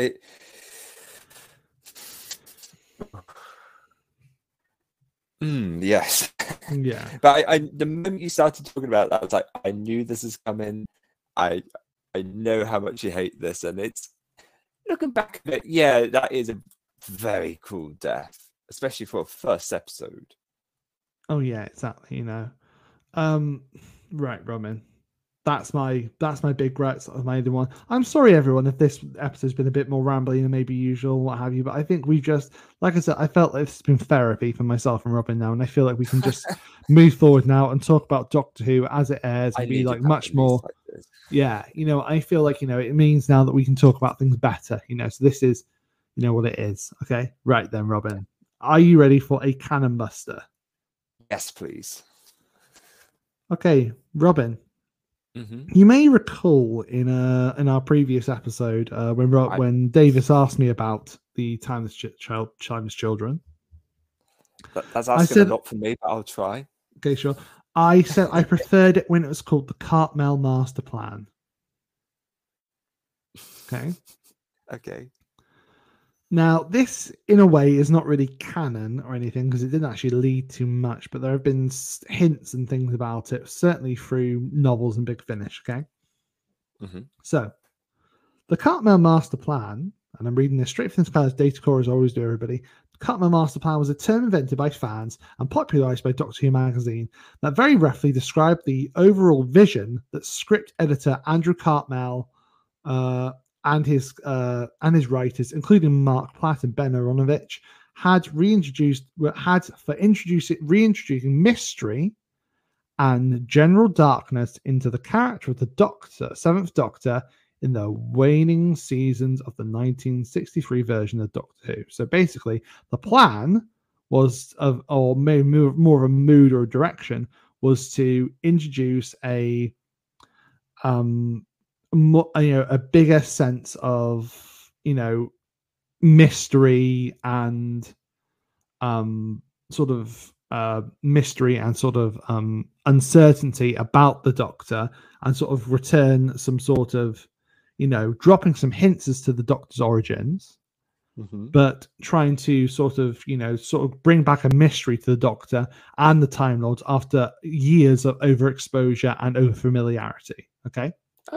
Yes. Yeah. But the moment you started talking about that, I was like, I knew this is coming. I know how much you hate this, and it's looking back at it, yeah, that is a very cool death, especially for a first episode. Oh yeah, exactly. Right, Roman. That's my big gripe of my other one. I'm sorry, everyone, if this episode's been a bit more rambling than maybe usual, what have you. But I think we just, like I said, I felt like it's been therapy for myself and Robin now, and I feel like we can just move forward now and talk about Doctor Who as it airs and be much more. Yeah, I feel like it means now that we can talk about things better. So this is, what it is. Okay, right then, Robin, are you ready for a cannon buster? Yes, please. Okay, Robin. Mm-hmm. You may recall in our previous episode when Davis asked me about the Timeless Children. That's asking a lot from me, but I'll try. Okay, sure. I said I preferred it when it was called the Cartmel Master Plan. Okay. Okay. Now, this, in a way, is not really canon or anything because it didn't actually lead to much, but there have been hints and things about it, certainly through novels and Big Finish, okay? Mm-hmm. So, the Cartmel Master Plan, and I'm reading this straight from the Sky's data core as I always do, everybody. The Cartmel Master Plan was a term invented by fans and popularized by Doctor Who magazine that very roughly described the overall vision that script editor Andrew Cartmel and his writers, including Mark Platt and Ben Aronovich, had reintroducing mystery and general darkness into the character of the Doctor, Seventh Doctor, in the waning seasons of the 1963 version of Doctor Who. So basically, the plan was or maybe more of a mood or a direction was to introduce a bigger sense of mystery and mystery and uncertainty about the Doctor, and sort of return some sort of dropping some hints as to the Doctor's origins, but trying to sort of bring back a mystery to the Doctor and the Time Lords after years of overexposure and overfamiliarity. Okay.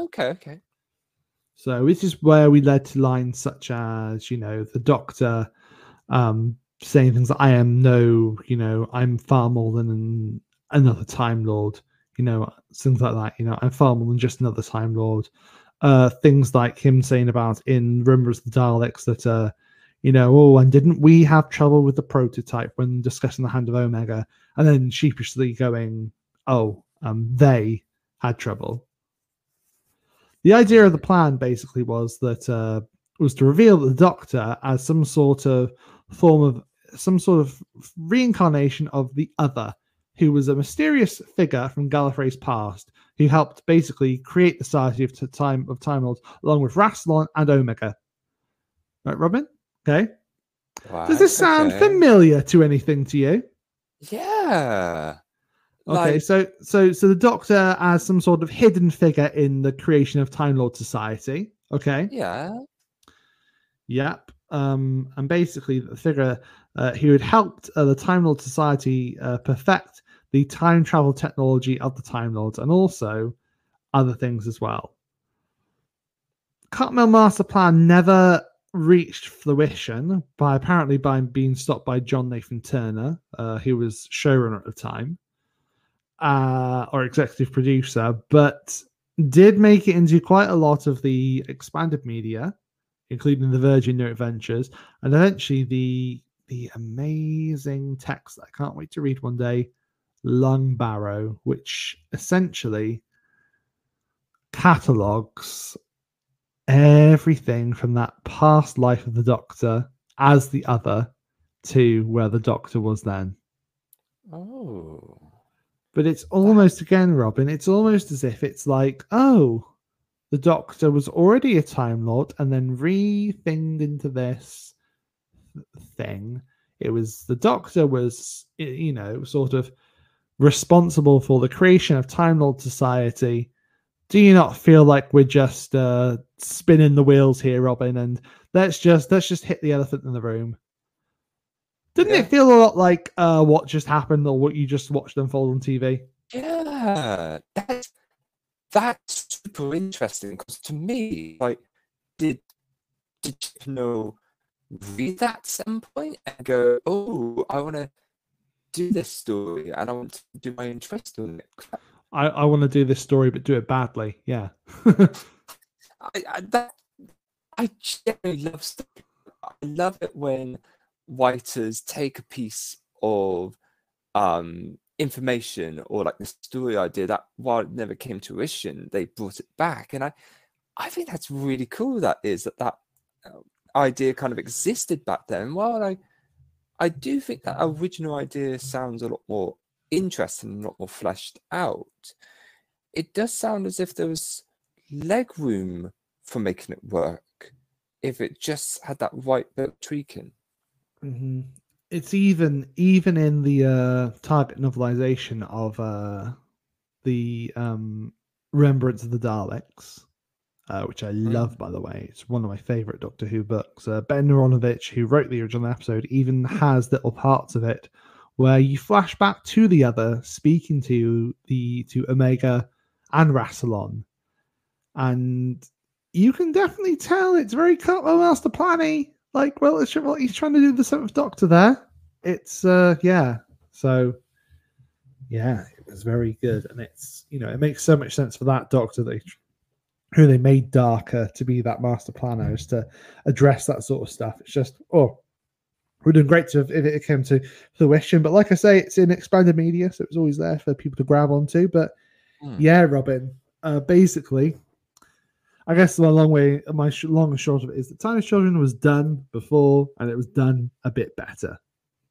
So this is where we led to lines such as, the Doctor saying things like, I'm far more than another Time Lord, things like that, I'm far more than just another Time Lord. Things like him saying about in Remembrance of the Daleks that, and didn't we have trouble with the prototype when discussing the Hand of Omega? And then sheepishly going, they had trouble. The idea of the plan basically was to reveal the Doctor as some sort of form of some sort of reincarnation of the Other, who was a mysterious figure from Gallifrey's past, who helped basically create the Society of Time Lords, along with Rassilon and Omega. Right, Robin? Okay. Right, Does this sound familiar to anything to you? Yeah. Okay, so the Doctor as some sort of hidden figure in the creation of Time Lord Society. Okay. Yeah. Yep. And basically the figure who had helped the Time Lord Society perfect the time travel technology of the Time Lords, and also other things as well. Cartmel Master Plan never reached fruition by being stopped by John Nathan Turner, who was showrunner at the time, or executive producer, but did make it into quite a lot of the expanded media, including the Virgin New Adventures, and eventually the amazing text that I can't wait to read one day, Lung Barrow, which essentially catalogues everything from that past life of the Doctor as the Other to where the Doctor was then. Oh. But it's almost, again, Robin, it's almost as if it's like, oh, the Doctor was already a Time Lord and then re-thinged into this thing. It was, the Doctor was, sort of responsible for the creation of Time Lord Society. Do you not feel like we're just spinning the wheels here, Robin? And let's just hit the elephant in the room. Didn't it feel a lot like what just happened, or what you just watched unfold on TV? Yeah, that's super interesting, because to me, like, did you read that at some point and go, oh, I want to do this story and I want to do my interest on it? I want to do this story, but do it badly. Yeah. I generally love stuff. I love it when writers take a piece of information, or like the story idea that, while it never came to fruition, they brought it back. And I think that's really cool. That idea kind of existed back then. While I do think that original idea sounds a lot more interesting and a lot more fleshed out, it does sound as if there was leg room for making it work if it just had that right bit of tweaking. Mm-hmm. It's even in the target novelization of the Remembrance of the Daleks, which I love, by the way. It's one of my favorite Doctor Who books. Ben Aronovich, who wrote the original episode, even has little parts of it where you flash back to the Other speaking to Omega and Rassilon, and you can definitely tell it's very Master Plan-y. Like, well, it's what he's trying to do the Seventh Doctor there. It's yeah. So yeah, it was very good, and it's, it makes so much sense for that Doctor who they made darker to be that Master Planner, is to address that sort of stuff. It's just, we're doing great if it came to fruition. But like I say, it's in expanded media, so it was always there for people to grab onto. But yeah, Robin, basically, I guess my long and short of it is that Time of Children was done before, and it was done a bit better.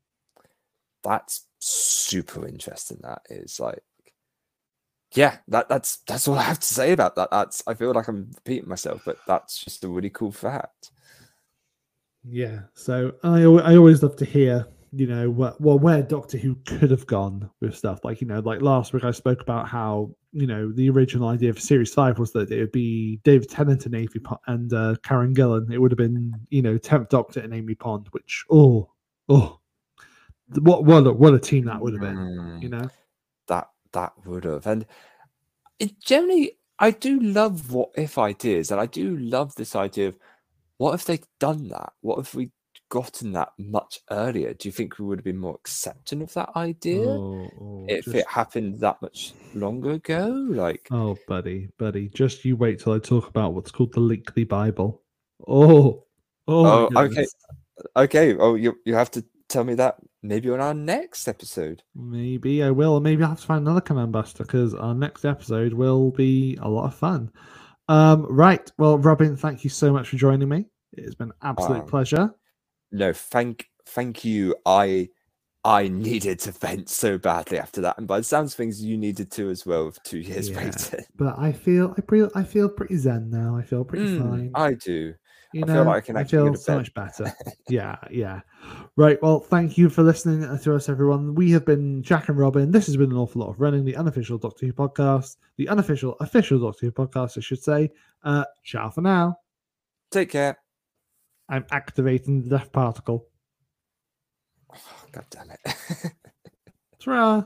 That's super interesting. That is, like, yeah, that's all I have to say about that. I feel like I'm repeating myself, but that's just a really cool fact. Yeah, so I always love to hear, where Doctor Who could have gone with stuff. Like, like last week I spoke about how, the original idea for Series 5 was that it would be David Tennant and Karen Gillan. It would have been, 10th Doctor and Amy Pond, which, what a team that would have been, That would have. And generally, I do love what if ideas, and I do love this idea of, what if they'd done that? What if we'd gotten that much earlier? Do you think we would have been more accepting of that idea if it happened that much longer ago? Like, oh, buddy, just you wait till I talk about what's called the Leakley Bible. Okay. Oh, you have to tell me that maybe on our next episode. Maybe I will. Maybe I'll have to find another Command Buster, because our next episode will be a lot of fun. Right. Well, Robin, thank you so much for joining me. It has been an absolute pleasure. No, thank thank you. I needed to vent so badly after that, and by the sounds of things, you needed to as well with 2 years waiting. But I feel pretty zen now. I feel pretty fine. I do. You I know, feel like I can I actually go feel to so bed. much better. Yeah. Right. Well, thank you for listening to us, everyone. We have been Jack and Robin. This has been an awful lot of running, the unofficial Doctor Who podcast, the unofficial official Doctor Who podcast, I should say. Ciao for now. Take care. I'm activating the death particle. Oh, God damn it. Ta-ra.